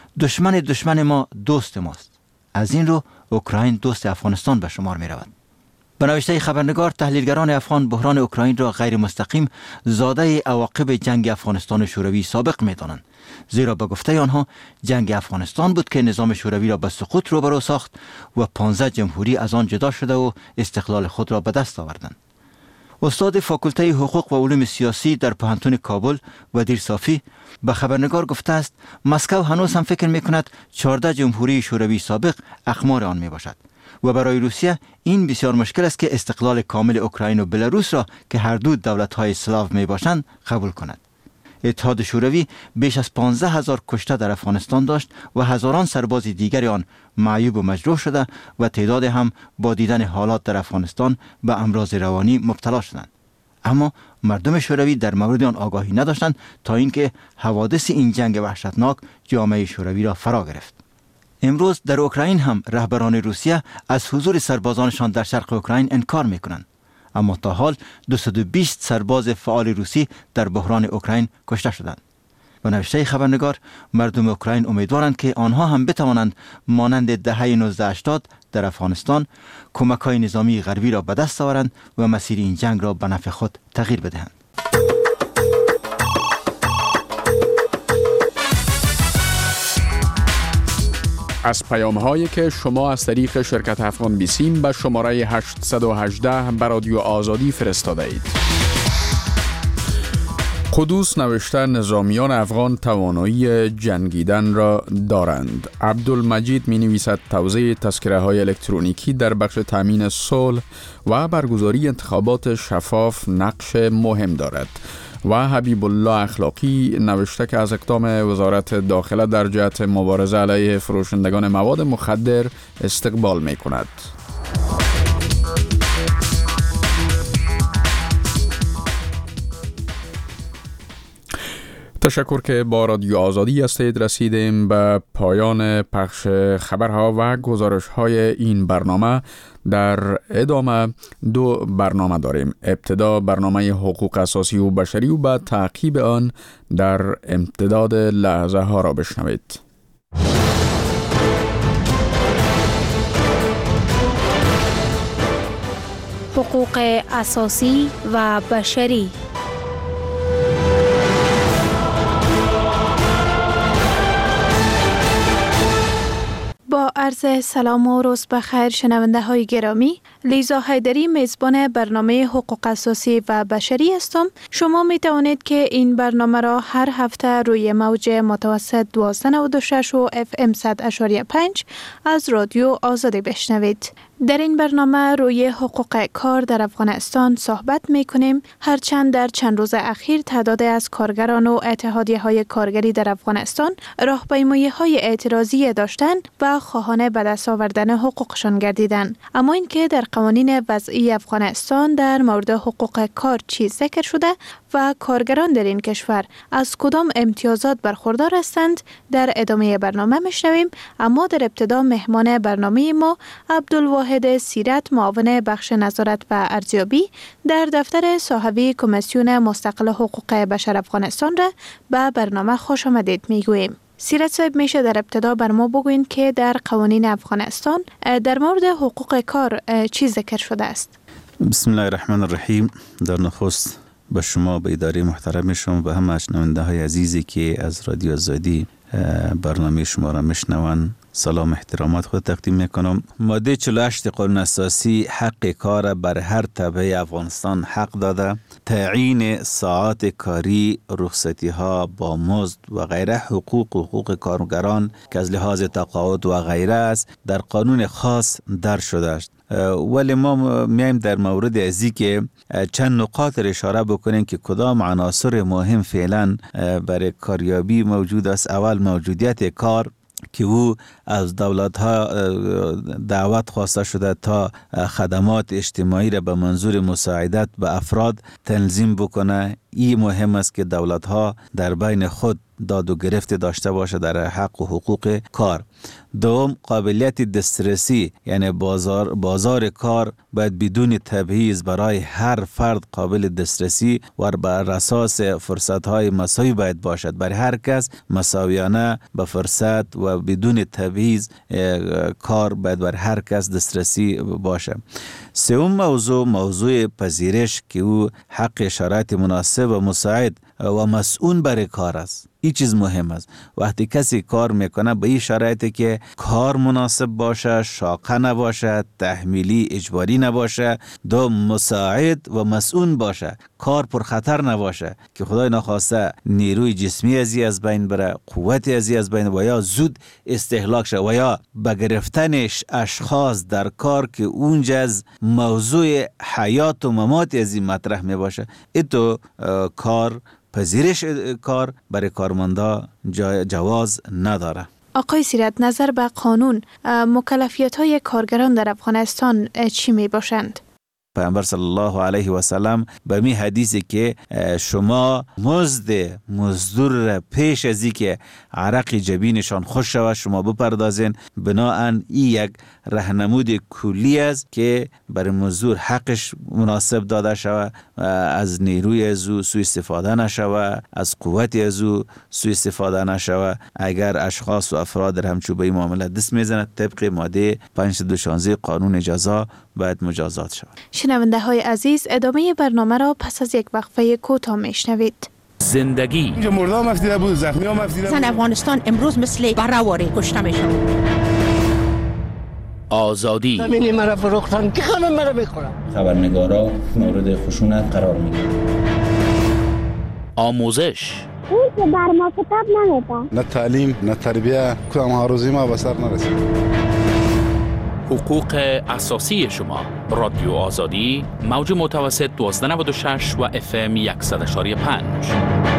دشمن ما دوست ماست. از این رو اوکراین دوست افغانستان به شمار می رود. به نوشته خبرنگار، تحلیلگران افغان بحران اوکراین را غیر مستقیم زاده عواقب جنگ افغانستان شوروی سابق می دانند. زیرا به گفته آنها جنگ افغانستان بود که نظام شوروی را به سقوط روبرو ساخت و 15 جمهوری از آن جدا شده و استقلال خود را به دست آوردند. استاد فاکولته حقوق و علوم سیاسی در پوهنتون کابل ودیر صافی به خبرنگار گفته است مسکو هنوز هم فکر می کند 14 جمهوری شوروی سابق اخمار آن می باشد و برای روسیه این بسیار مشکل است که استقلال کامل اوکراین و بلاروس را که هر دو دولت‌های اسلاو می باشند قبول کند. اتحاد شوروی بیش از 15,000 کشته در افغانستان داشت و هزاران سرباز دیگر آن معیوب و مجروح شده و تعداد هم با دیدن حالات در افغانستان به امراض روانی مبتلا شدند. اما مردم شوروی در مورد آن آگاهی نداشتند تا اینکه حوادث این جنگ وحشتناک جامعه شوروی را فرا گرفت. امروز در اوکراین هم رهبران روسیه از حضور سربازانشان در شرق اوکراین انکار می‌کنند. اما تا حال 220 سرباز فعال روسی در بحران اوکراین کشته شدند. به نوشته خبرنگار، مردم اوکراین امیدوارند که آنها هم بتوانند مانند دهه 1980 در افغانستان کمک‌های نظامی غربی را به دست آورند و مسیر این جنگ را به نفع خود تغییر بدهند. از پیام‌هایی که شما از طریق شرکت افغان بیسیم به شماره 818 به رادیو آزادی فرستاده اید. قدوس نوشته نظامیان افغان توانایی جنگیدن را دارند. عبدالمجید می نویسد توزیع تذکره های الکترونیکی در بخش تامین صلح و برگزاری انتخابات شفاف نقش مهم دارد. و حبیب الله اخلاقی نوشته که از اقدام وزارت داخله در جهت مبارزه علیه فروشندگان مواد مخدر استقبال می کند. تشکر که با رادیو آزادی هستید. رسیدیم به پایان پخش خبرها و گزارش‌های این برنامه. در ادامه 2 برنامه داریم. ابتدا برنامه حقوق اساسی و بشری و بعد تعقیب آن در امتداد لحظه ها را بشنوید. حقوق اساسی و بشری. با عرض سلام و روز بخیر شنونده های گرامی، لیزا حیدری میزبان برنامه حقوق اساسی و بشری هستم. شما می توانید که این برنامه را هر هفته روی موج متوسط 1296 و FM 100.5 از رادیو آزادی بشنوید. در این برنامه روی حقوق کار در افغانستان صحبت می کنیم، هرچند در چند روز اخیر تعداد از کارگران و اتحادیه های کارگری در افغانستان راهپیمایی های اعتراضی داشتند و خواهان به دست آوردن حقوقشان گردیدند. اما اینکه در قوانین وضعی افغانستان در مورد حقوق کار چی ذکر شده و کارگران در این کشور از کدام امتیازات برخوردار هستند در ادامه برنامه میشنویم. اما در ابتدا مهمان برنامه ما عبدالواحد سیرت، معاون بخش نظارت و ارزیابی در دفتر صاحبی کمیسیون مستقل حقوق بشر افغانستان را به برنامه خوش آمدید میگوییم. سیرت صاحب، میشه در ابتدا بر ما بگوین که در قوانین افغانستان در مورد حقوق کار چی ذکر شده است؟ بسم الله الرحمن الرحیم. در نخست به شما، به اداره محترم شما، به همه شنونده های عزیزی که از رادیو آزادی برنامه شما را میشنوند سلام احترامات خود تقدیم میکنم. ماده 48 قانون اساسی حق کار بر هر طبقه افغانستان حق داده. تعیین ساعات کاری، رخصتی ها با مزد و غیره حقوق کارگران که از لحاظ تقاعد و غیره است در قانون خاص در شده است. ولی ما میایم در مورد ازی که چند نقاط را اشاره بکنیم که کدام عناصر مهم فعلا برای کاریابی موجود است. اول موجودیت کار که او از دولت ها دعوت خواسته شده تا خدمات اجتماعی را به منظور مساعدت به افراد تنظیم بکنه. این مهم است که دولت ها در بین خود داد و گرفت داشته باشه در حق و حقوق کار. دوم، قابلیت دسترسی، یعنی بازار کار باید بدون تبعیض برای هر فرد قابل دسترسی و بر اساس فرصت های مساوی باید باشد. برای هر کس مساویانه به فرصت و بدون تبعیض کار باید بر هر کس دسترسی باشه. سوم موضوع پذیرش که او حق شرایط مناسب و مساعد و مسئول برای کار است. این چیز مهم است. وقتی کسی کار میکنه به این شرایطی که کار مناسب باشه، شاقه نباشه، تحمیلی اجباری نباشه، دو مساعد و مسئول باشه، کار پر خطر نباشه که خدای نخواسته نیروی جسمی از بین بره، قوت از بین و یا زود استهلاک شه و یا به گرفتن اشخاص در کار که اونجا از موضوع حیات و ممات از مطرح می باشه. ایتو کار پذیرش کار برای کارمندا جواز نداره. آقای سیرت، نظر به قانون مکلفیت های کارگران در افغانستان چی می باشند؟ پیامبر صلی الله علیه و سلم به می حدیثی که شما مزدور را پیش از این که عرق جبینشان خوش شود شما بپردازین. بناهن این یک راهنمود کلی است که برای مزدور حقش مناسب داده شود، از نیروی از او سوء استفاده نشود، از قوت از او سوء استفاده نشود. اگر اشخاص و افراد در همچون به این معامله دست میزند طبق ماده 516 قانون جزا باید مجازات شود. شنونده های عزیز، ادامه برنامه را پس از یک وقفه کوتاه میشنوید. زندگی اینجا مرده هم افتیده بود، زخمی هم افتیده بود. افغانستان امروز مثل بره‌واری کشته میشه. آزادی زمینی مرا فروختن که خانم مرا میخورم. خبرنگارا مورد خشونت قرار میگیرند. آموزش. اون که بر ما کتاب نمیدن. نه تعلیم نه تربیه، کدام هاروزی ما به سر نرسید. حقوق اساسی شما. رادیو آزادی، موج متوسط 1296 و FM 100.5.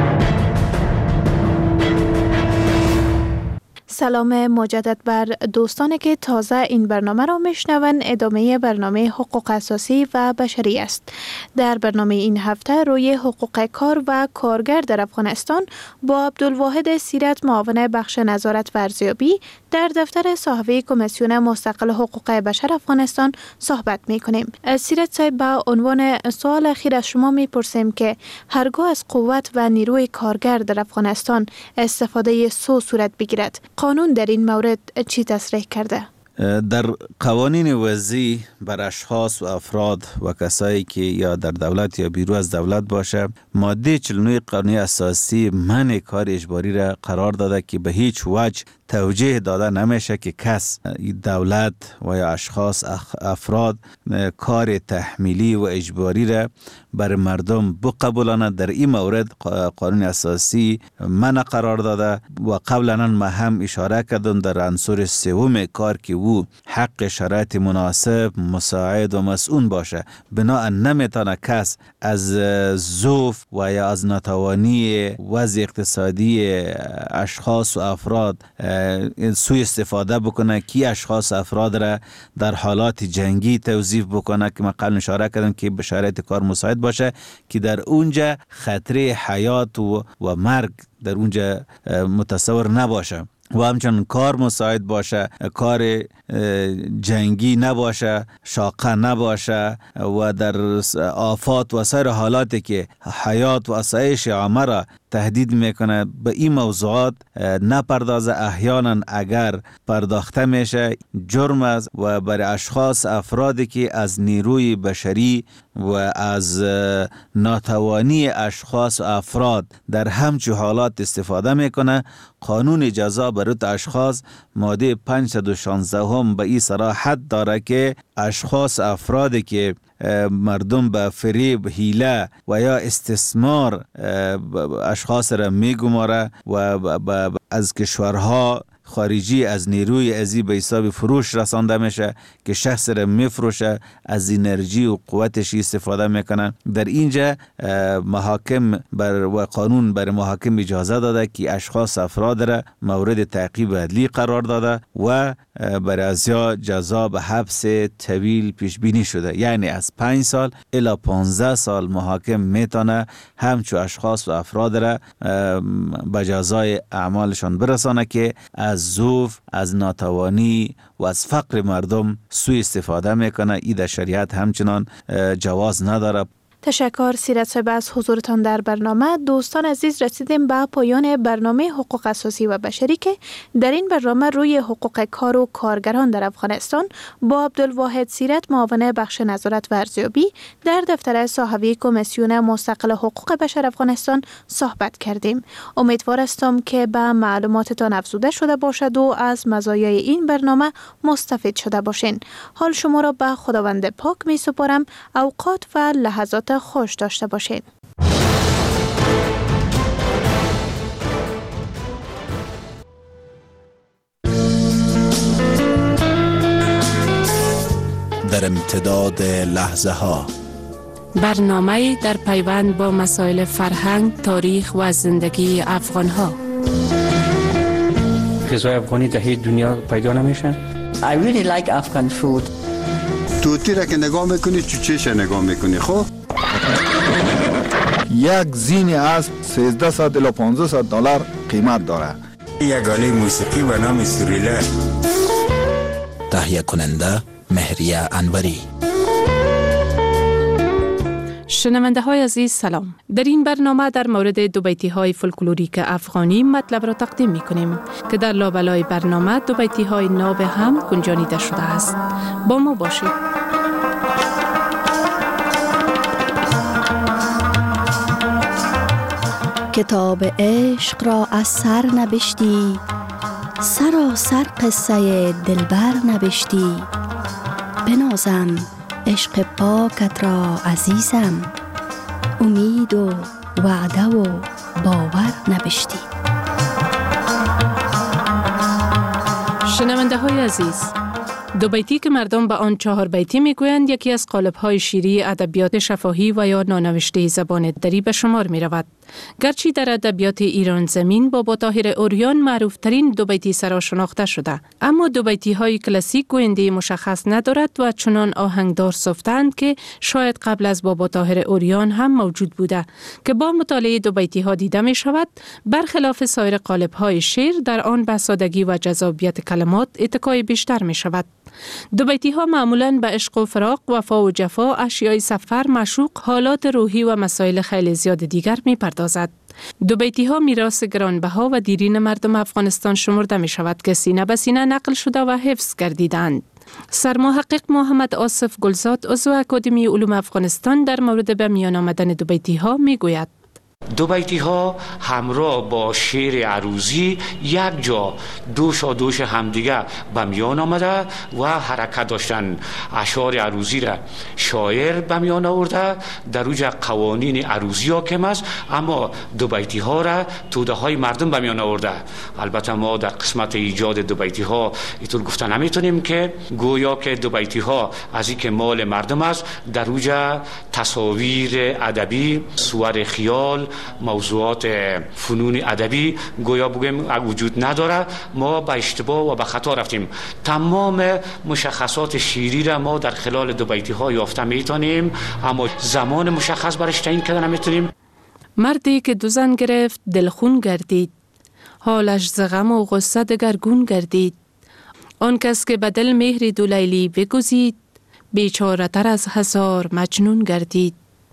سلام مجدد بر دوستانی که تازه این برنامه را میشنون. ادامه برنامه حقوق اساسی و بشری است. در برنامه این هفته روی حقوق کار و کارگر در افغانستان با عبدالواحد سیرت، معاون بخش نظارت و ارزیابی در دفتر صاحب کمیسیون مستقل حقوق بشر افغانستان صحبت میکنیم. سیرت صاحب، با عنوان سوال اخیر از شما میپرسیم که هرگاه از قوت و نیروی کارگر در افغانستان استفاده سوء صورت بگیرد، قانون در این مورد چی تصریح کرده؟ در قوانین وضعی بر اشخاص و افراد و کسایی که یا در دولت یا بیرون از دولت باشه، ماده 49 قانون اساسی منع کار اجباری را قرار داده که به هیچ وجه توجیه داده نمیشه که کس، دولت و یا اشخاص افراد کار تحمیلی و اجباری را بر مردم بقبولانند. در این مورد قانون اساسی منع قرار داده و قبلا ما هم اشاره کردم در عنصر سوم کار که او حق شرایط مناسب، مساعد و مسئول باشه. بنابراین نمیتونه کس از ضعف و یا از ناتوانی وضع اقتصادی اشخاص و افراد سوء استفاده بکنه که اشخاص افراد را در حالات جنگی توظیف بکنه که ما قبل اشاره کردم که به شرایط کار مساعد باشه که در اونجا خطر حیات و مرگ در اونجا متصور نباشه و همچنان کار مساعد باشه، کار جنگی نباشه، شاقه نباشه و در آفات و سایر حالاتی که حیات و آسایش عامه را تهدید میکنه به این موضوعات نپردازه. احیانا اگر پرداخته میشه جرم است و برای اشخاص افرادی که از نیروی بشری و از ناتوانی اشخاص و افراد در همچو حالات استفاده میکنه. قانون جزا برای اشخاص ماده 516 هم به این صراحت داره که اشخاص افرادی که مردم به فریب، حیله و یا استثمار اشخاص را میگماره و از کشورها خارجی از نیروی ازی به حساب فروش رسانده میشه که شخص را میفروشه، از انرژی و قوتش استفاده میکنن. در اینجا محاکم و قانون بر محاکم اجازه داده که اشخاص افراد را مورد تعقیب عدلی قرار داده و برای ازیا جزا به حبس طویل پیش بینی شده، یعنی از 5 سال الی 15 سال محاکم میتونه همچو اشخاص و افراد را به جزای اعمالشان برسانه که از ضعف، از ناتوانی و از فقر مردم سوء استفاده میکنه. این در شریعت همچنان جواز نداره. تشکر سیرت صاحب از حضورتان در برنامه. دوستان عزیز، رسیدیم به پایان برنامه حقوق اساسی و بشری که در این برنامه روی حقوق کار و کارگران در افغانستان با عبدالواحد سیرت، معاون بخش نظارت و ارزیابی در دفتر صاحب کمیسیون مستقل حقوق بشر افغانستان صحبت کردیم. امیدوار هستم که به معلوماتتان افزوده شده باشد و از مزایای این برنامه مستفید شده باشین. حال شما را به خداوند پاک می سپارم. اوقات و لحظات خوش داشته باشید. در امتداد لحظه ها، برنامه در پیوند با مسائل فرهنگ، تاریخ و زندگی افغان ها. غذای افغانی در هیچ دنیا پیدا نمیشن. I really like Afghan food. توتی را که نگاه میکنی چوچهش نگاه میکنی. خب یک زین اسب 1300 الی 1500 دلار قیمت داره. یک آله موسیقی به نام سوریله. تهیه کننده مهریه انوری. شنونده های عزیز سلام. در این برنامه در مورد دو بیتی های فولکلوریک افغانی مطلب را تقدیم می کنیم که در لابلای برنامه دو بیتی های ناب هم گنجانیده شده است. با ما باشید. کتاب عشق را از سر نبشتی، سراسر قصه دلبر نبشتی. بنازم عشق پاکت را عزیزم، امید و وعده و باور نبشتی. شنونده های عزیز، دو بیتی که مردم به آن 4 بیتی میگویند یکی از قالب‌های شیری ادبیات شفاهی و یا نانوشته زبان دری به شمار می رود. گرچه در ادبیات ایران زمین با طاهر اوریان معروف ترین دو بیتی سرا شناخته شده، اما دو بیتی های کلاسیک گوینده مشخص ندارد و چنان آهنگدار سفتند که شاید قبل از بابا طاهر اوریان هم موجود بوده که با مطالعه دو بیتی ها دیده می شود برخلاف سایر قالب های شعر در آن به سادگی و جذابیت کلمات اتکای بیشتر می شود. دو بیتی ها معمولاً به عشق و فراق، وفا و جفا، اشیای سفر، معشوق، حالات روحی و مسائل خیلی زیاد دیگر می پردازد. دو بیتی ها میراث گرانبها و دیرین مردم افغانستان شمرده می شود که سینه به سینه نقل شده و حفظ گردیدند. سرمحقق محمد آصف گلزاد عضو اکادمی علوم افغانستان در مورد به میان آمدن دو بیتی ها می گوید: دو بیتی ها همراه با شعر عروضی یک جا دوش همدیگه به میان آمده و حرکت داشتن. اشعار عروضی را شاعر به میان آورده، در اوج قوانین عروضی حاکم است، اما دو بیتی ها را توده های مردم به میان آورده. البته ما در قسمت ایجاد دو بیتی ها اینطور گفته نمیتونیم که گویا که دو بیتی ها از این که مال مردم است، در اوج تصاویر ادبی، صور خیال، موضوعات فنون ادبی گویا بگیم وجود نداره. ما به اشتباه و به خطا رفتیم. تمام مشخصات شیری را ما در خلال دو بیتی ها یافته میتونیم، اما زمان مشخص برش تعیین کردن نمیتونیم. مردی که دو زن گرفت دلخون گردید، حالش ز غم و غصه دگرگون گردید. آن کس که به دل مهر دو لیلی بگزید، بیچاره تر از 1000 مجنون گردید.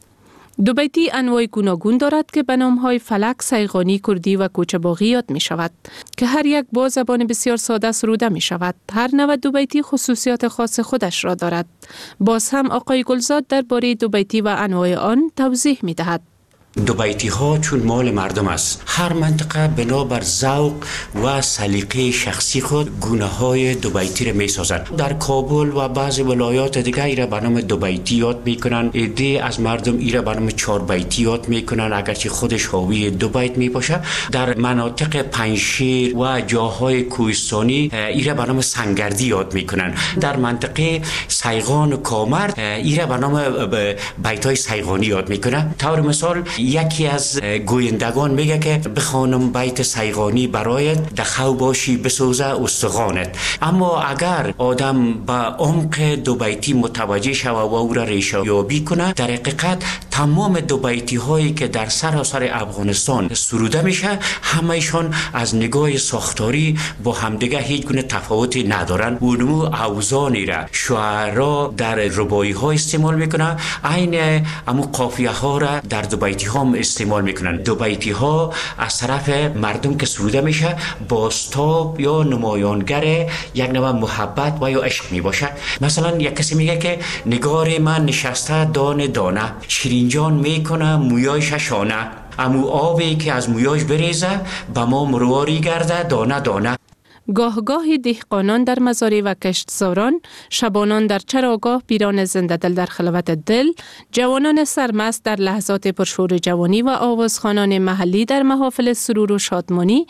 دو بیتی انواع گوناگون دارد که به نام‌های فلک، سیغانی، کردی و کوچه‌باغی یاد می شود که هر یک با زبان بسیار ساده سروده می شود. هر نوع دو بیتی خصوصیات خاص خودش را دارد. باز هم آقای گلزاد درباره دو بیتی و انواع آن توضیح می دهد. دو بیتی ها چون مال مردم است، هر منطقه بنابر ذوق و سلیقه شخصی خود گونه های دو بیتی را می سازند. در کابل و بعضی ولایات دیگه ایره به نام دو بیتی یاد میکنن، عده از مردم ایره به نام 4 بیتی یاد میکنن، اگرچه خودش حاوی دو بیت می باشه. در مناطق پنجشیر و جاهای کوهستانی ایره به نام سنگردی یاد میکنن. در منطقه سیغان و کامرد ایره به نام بیت های سیغانی یاد میکنن. طور مثال یکی از گویندگان میگه که بخوانم بیت سیغانی برایت، دخو باشی بسوزه استخوانت. اما اگر آدم به عمق دو بیتی متوجه شوه و او را ریشه یابی کنه، در حقیقت تمام دو بیتی هایی که در سراسر افغانستان سروده میشه همهشان از نگاه ساختاری با همدیگه هیچ گونه تفاوتی ندارن. اونمو اوزانی را شعرا در رباعی ها استعمال میکنه، عین امو قافیه ها را در دو بیتی ها استعمال میکنن. دو بیتی ها از طرف مردم که سروده میشه بازتاب یا نمایانگر یک نوع محبت و یا عشق میباشه. مثلا یک کسی میگه که نگار من نشسته دانه دانه، شیرینجان میکنه مویایش شانه، امو آبی که از مویاش بریزه به ما مرواری گرده دانه دانه. گاه دهقانان در مزارع و کشتزاران، شبانان در چراگاه، پیران زنده دل در خلوت دل، جوانان سرمست در لحظات پرشور جوانی و آوازخوانان محلی در محافل سرور و شادمانی،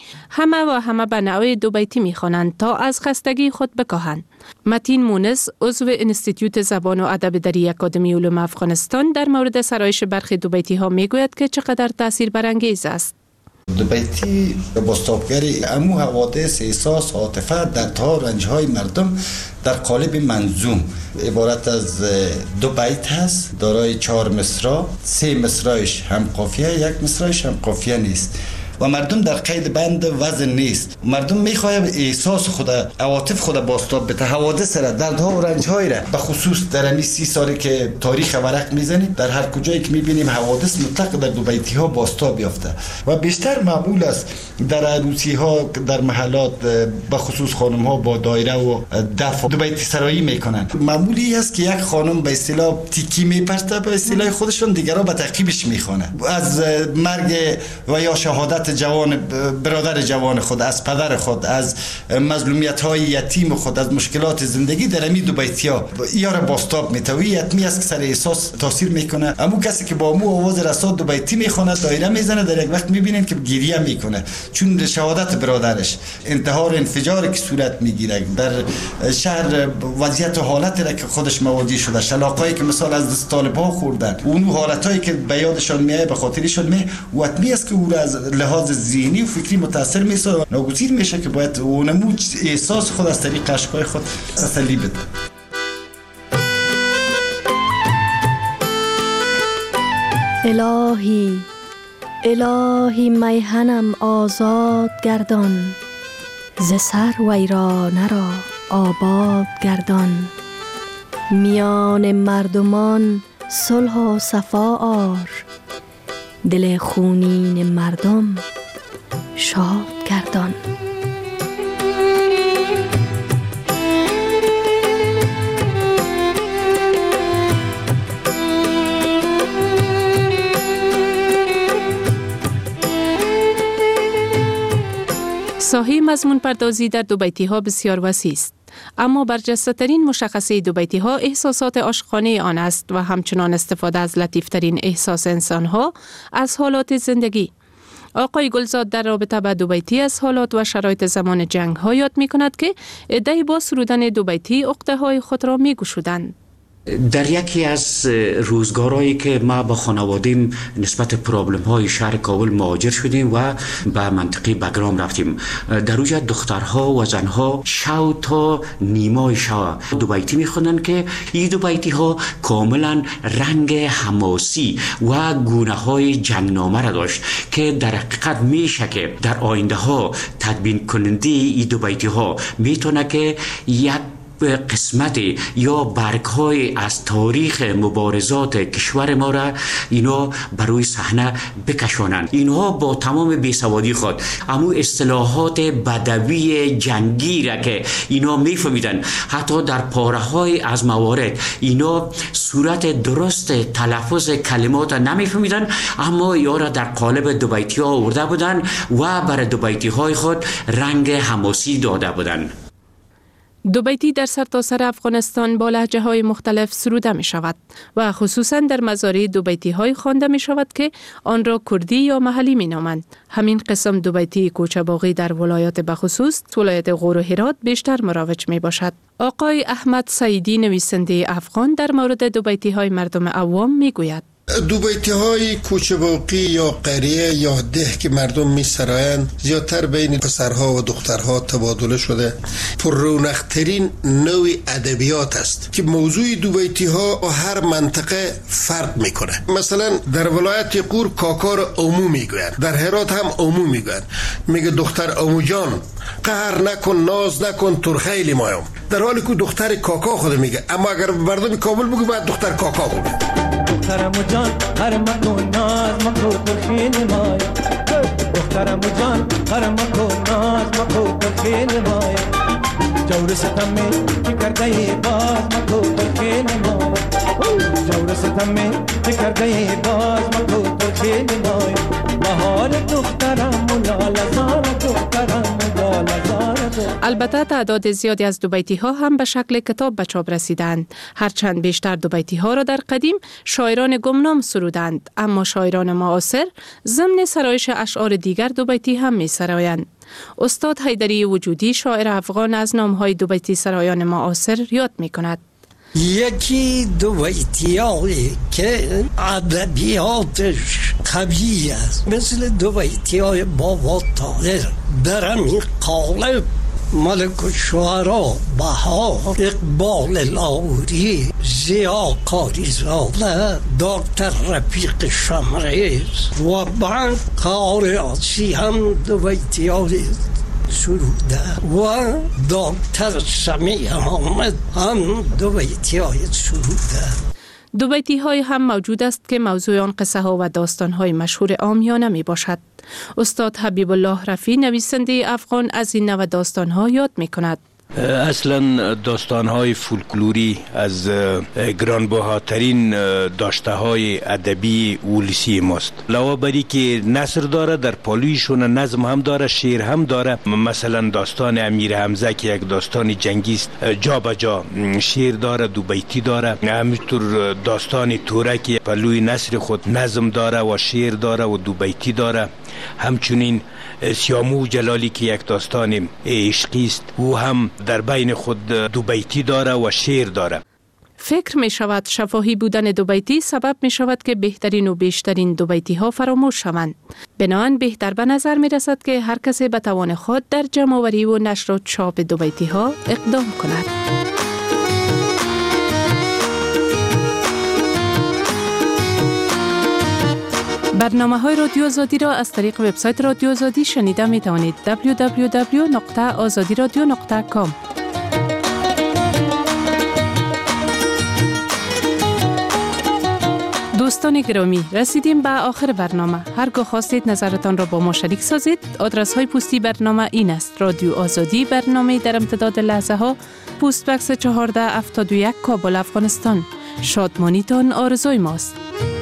همه به نوع دو بیتی میخوانند تا از خستگی خود بکاهند. متین مونس عضو انستیتیوت زبان و ادب در اکادمی علوم افغانستان در مورد سرایش برخی دو بیتی ها میگوید که چقدر تأثیر برانگیز است. دو بیتی بازتابگری امو حوادث، احساس، عاطفه در تا رنجهای مردم در قالب منظوم عبارت از دو بیت هست، دارای 4 مصرع، 3 مصرعش هم قافیه، 1 مصرعش هم قافیه نیست و مردم در قید بند وزن نیست. مردم میخواهد احساس خود، عواطف خود بازتاب بده، حوادث را، دردها و رنجهای را، به خصوص در این 30 سالی که تاریخ ورق میزنیم در هر کجایی که میبینیم حوادث مطلق در دو بیتی ها بازتاب یافته و بیشتر معمول است در عروسی ها، در محلات به خصوص خانم ها با دایره و دف دو بیتی سرایی میکنن. معمولی است که یک خانم به اصطلاح تیکی میپرسته، به اصطلاح خودشون دیگرها به تعقیبش میخوانه، از مرگ و یا شهادت شهادت جوان برادر جوان خود، از پدر خود، از مظلومیت‌های یتیم خود، از مشکلات زندگی در امی دو بیتیا یار باستاب میتوی یتمی است که سر احساس تاثیر میکنه. اما کسی که با مو آواز رسا دو بیتی میخونه دایره میزنه، در یک وقت میبینین که گریه میکنه چون شهادت برادرش، انتحار انفجاری که صورت میگیره در شهر، وضعیت و حالتی را که خودش مواجه شده، شلاقایی که مثال از دست طالب‌ها خوردن، اون حالتایی که به یادشان میاد به خاطرشان می و حتمی است که او را از لحاظ ذهنی و فکری متاثر میشه، ناگزیر میشه که باید اونمو احساس خود از طریق اشک‌های خود تسلی بده. الهی الهی میهنم آزاد گردان، ز سر ویرانه را آباد گردان. میان مردمان صلح و صفا آر، دل خونین مردم شاد گردان. ساحه مضمون پردازی در دو بیتی ها بسیار وسیع است، اما برجسته‌ترین مشخصه دو بیتی ها احساسات عاشقانه آن است و همچنان استفاده از لطیفترین احساس انسان ها از حالات زندگی. آقای گلزاد در رابطه با دو بیتی از حالات و شرایط زمان جنگ ها یاد می کند که عده‌ای با سرودن دو بیتی عقده های خود را می گشودند. در یکی از روزگارهایی که ما با خانوادیم نسبت پرابلم های شهر کابل مهاجر شدیم و به منطقه بگرام رفتیم، در اونجا دخترها و زنها شو تا نیمای شو دو بیتی میخوندن که این دو بیتی ها کاملا رنگ حماسی و گونه های جنگنامه را داشت که در حقیقت میشه که در آینده ها تدوین کننده این دو بیتی ها میتونه که یک قسمت یا برگ‌های از تاریخ مبارزات کشور ما را اینا بروی صحنه بکشانند. اینها با تمام بیسوادی خود اما اصطلاحات بدوی جنگی را که اینا میفهمیدن، حتی در پاره‌های از موارد اینا صورت درست تلفظ کلمات نمیفهمیدن، اما یا را در قالب دو بیتی ها آورده بودن و بر دو بیتی های خود رنگ حماسی داده بودن. دو بیتی در سرتاسر افغانستان با لهجه های مختلف سروده می شود و خصوصا در مزارع دو بیتی های خوانده می شود که آن را کردی یا محلی می نامند. همین قسم دو بیتی کوچه باغی در ولایات بخصوص ولایت غور و هرات بیشتر مروج می باشد. آقای احمد سعیدی نویسنده افغان در مورد دو بیتی های مردم عوام می گوید. دو بیتی های کوچه باغی یا قریه یا ده که مردم می سرایند زیادتر بین پسرها و دخترها تبادله شده. پر رونق‌ترین نوع ادبیات است که موضوع دو بیتی ها و هر منطقه فرق میکنه. مثلا در ولایت غور کاکا را امو میگویند، در هرات هم امو میگویند. میگه دختر امو جان قهر نکن، ناز نکن، تو خیلی مایم، در حالی که دختر کاکا خود میگه، اما اگر مردم کابل بگه باید دختر کاکا بگه. دخترم جان قرم کن ناز مکو ترخین مای، دخترم جان قرم کن ناز مکو ترخین مای، جور ستمی که کرده باز مکو ترخین مای، جور ستمی که کرده باز مکو ترخین مای، بهار دخترم لالزار دخترم لالزار. البته تعداد زیادی از دو بیتی ها هم به شکل کتاب به چاپ رسیدند. هرچند بیشتر دو بیتی ها را در قدیم شاعران گمنام سرودند، اما شاعران معاصر ضمن سرایش اشعار دیگر دو بیتی هم می سرایند. استاد حیدری وجودی شاعر افغان از نامهای دو بیتی سرایان معاصر یاد می کند. یکی دو بیتیایی که ادبیاتش قوی است، مثل دو بیتیای بابا طاهر، در همین قالب ملک الشعرا بهار، اقبال لاهوری، ضیا قاریزاده، دکتر رفیق شمریز و بعد قاریاسی هم دو بیتیای سروده و دکتر سمیع حامد هم دو بیتی های سروده. دو بیتی های هم موجود است که موضوع آن قصه ها و داستان های مشهور عامیانه می باشد. استاد حبیب الله رفی نویسنده افغان از این نوع داستان ها یاد می کند. اصلا داستان‌های فولکلوری از گرانبهاترین داشته‌های ادبی ولسی ماست. علاوه بر که نثر داره، در پالویشون نظم هم داره، شعر هم داره. مثلا داستان امیر حمزه که یک داستان جنگی است، جا به جا شعر داره، دو بیتی داره. همینطور داستان تورک پلوی نثر خود نظم داره و شعر داره و دو بیتی داره. همچنین سیامو جلالی که یک داستان عشقی است، او هم در بین خود دو بیتی داره و شعر داره. فکر می شود شفاهی بودن دو بیتی سبب می شود که بهترین و بیشترین دو بیتی ها فراموش شوند. بنابراین بهتر به نظر می رسد که هر کسی به توان خود در جمع‌آوری و نشر و چاپ دو بیتی ها اقدام کند. برنامه‌های رادیو آزادی را از طریق وبسایت رادیو آزادی شنیده می توانید. www.azadiradio.com. دوستان گرامی، رسیدیم به آخر برنامه. هرگاه خواستید نظرتان را با ما شریک سازید، آدرس های پستی برنامه این است: رادیو آزادی، برنامه در امتداد لحظه ها، پست بکس 1471 کابل، افغانستان. شادمانیتان آرزوی ماست.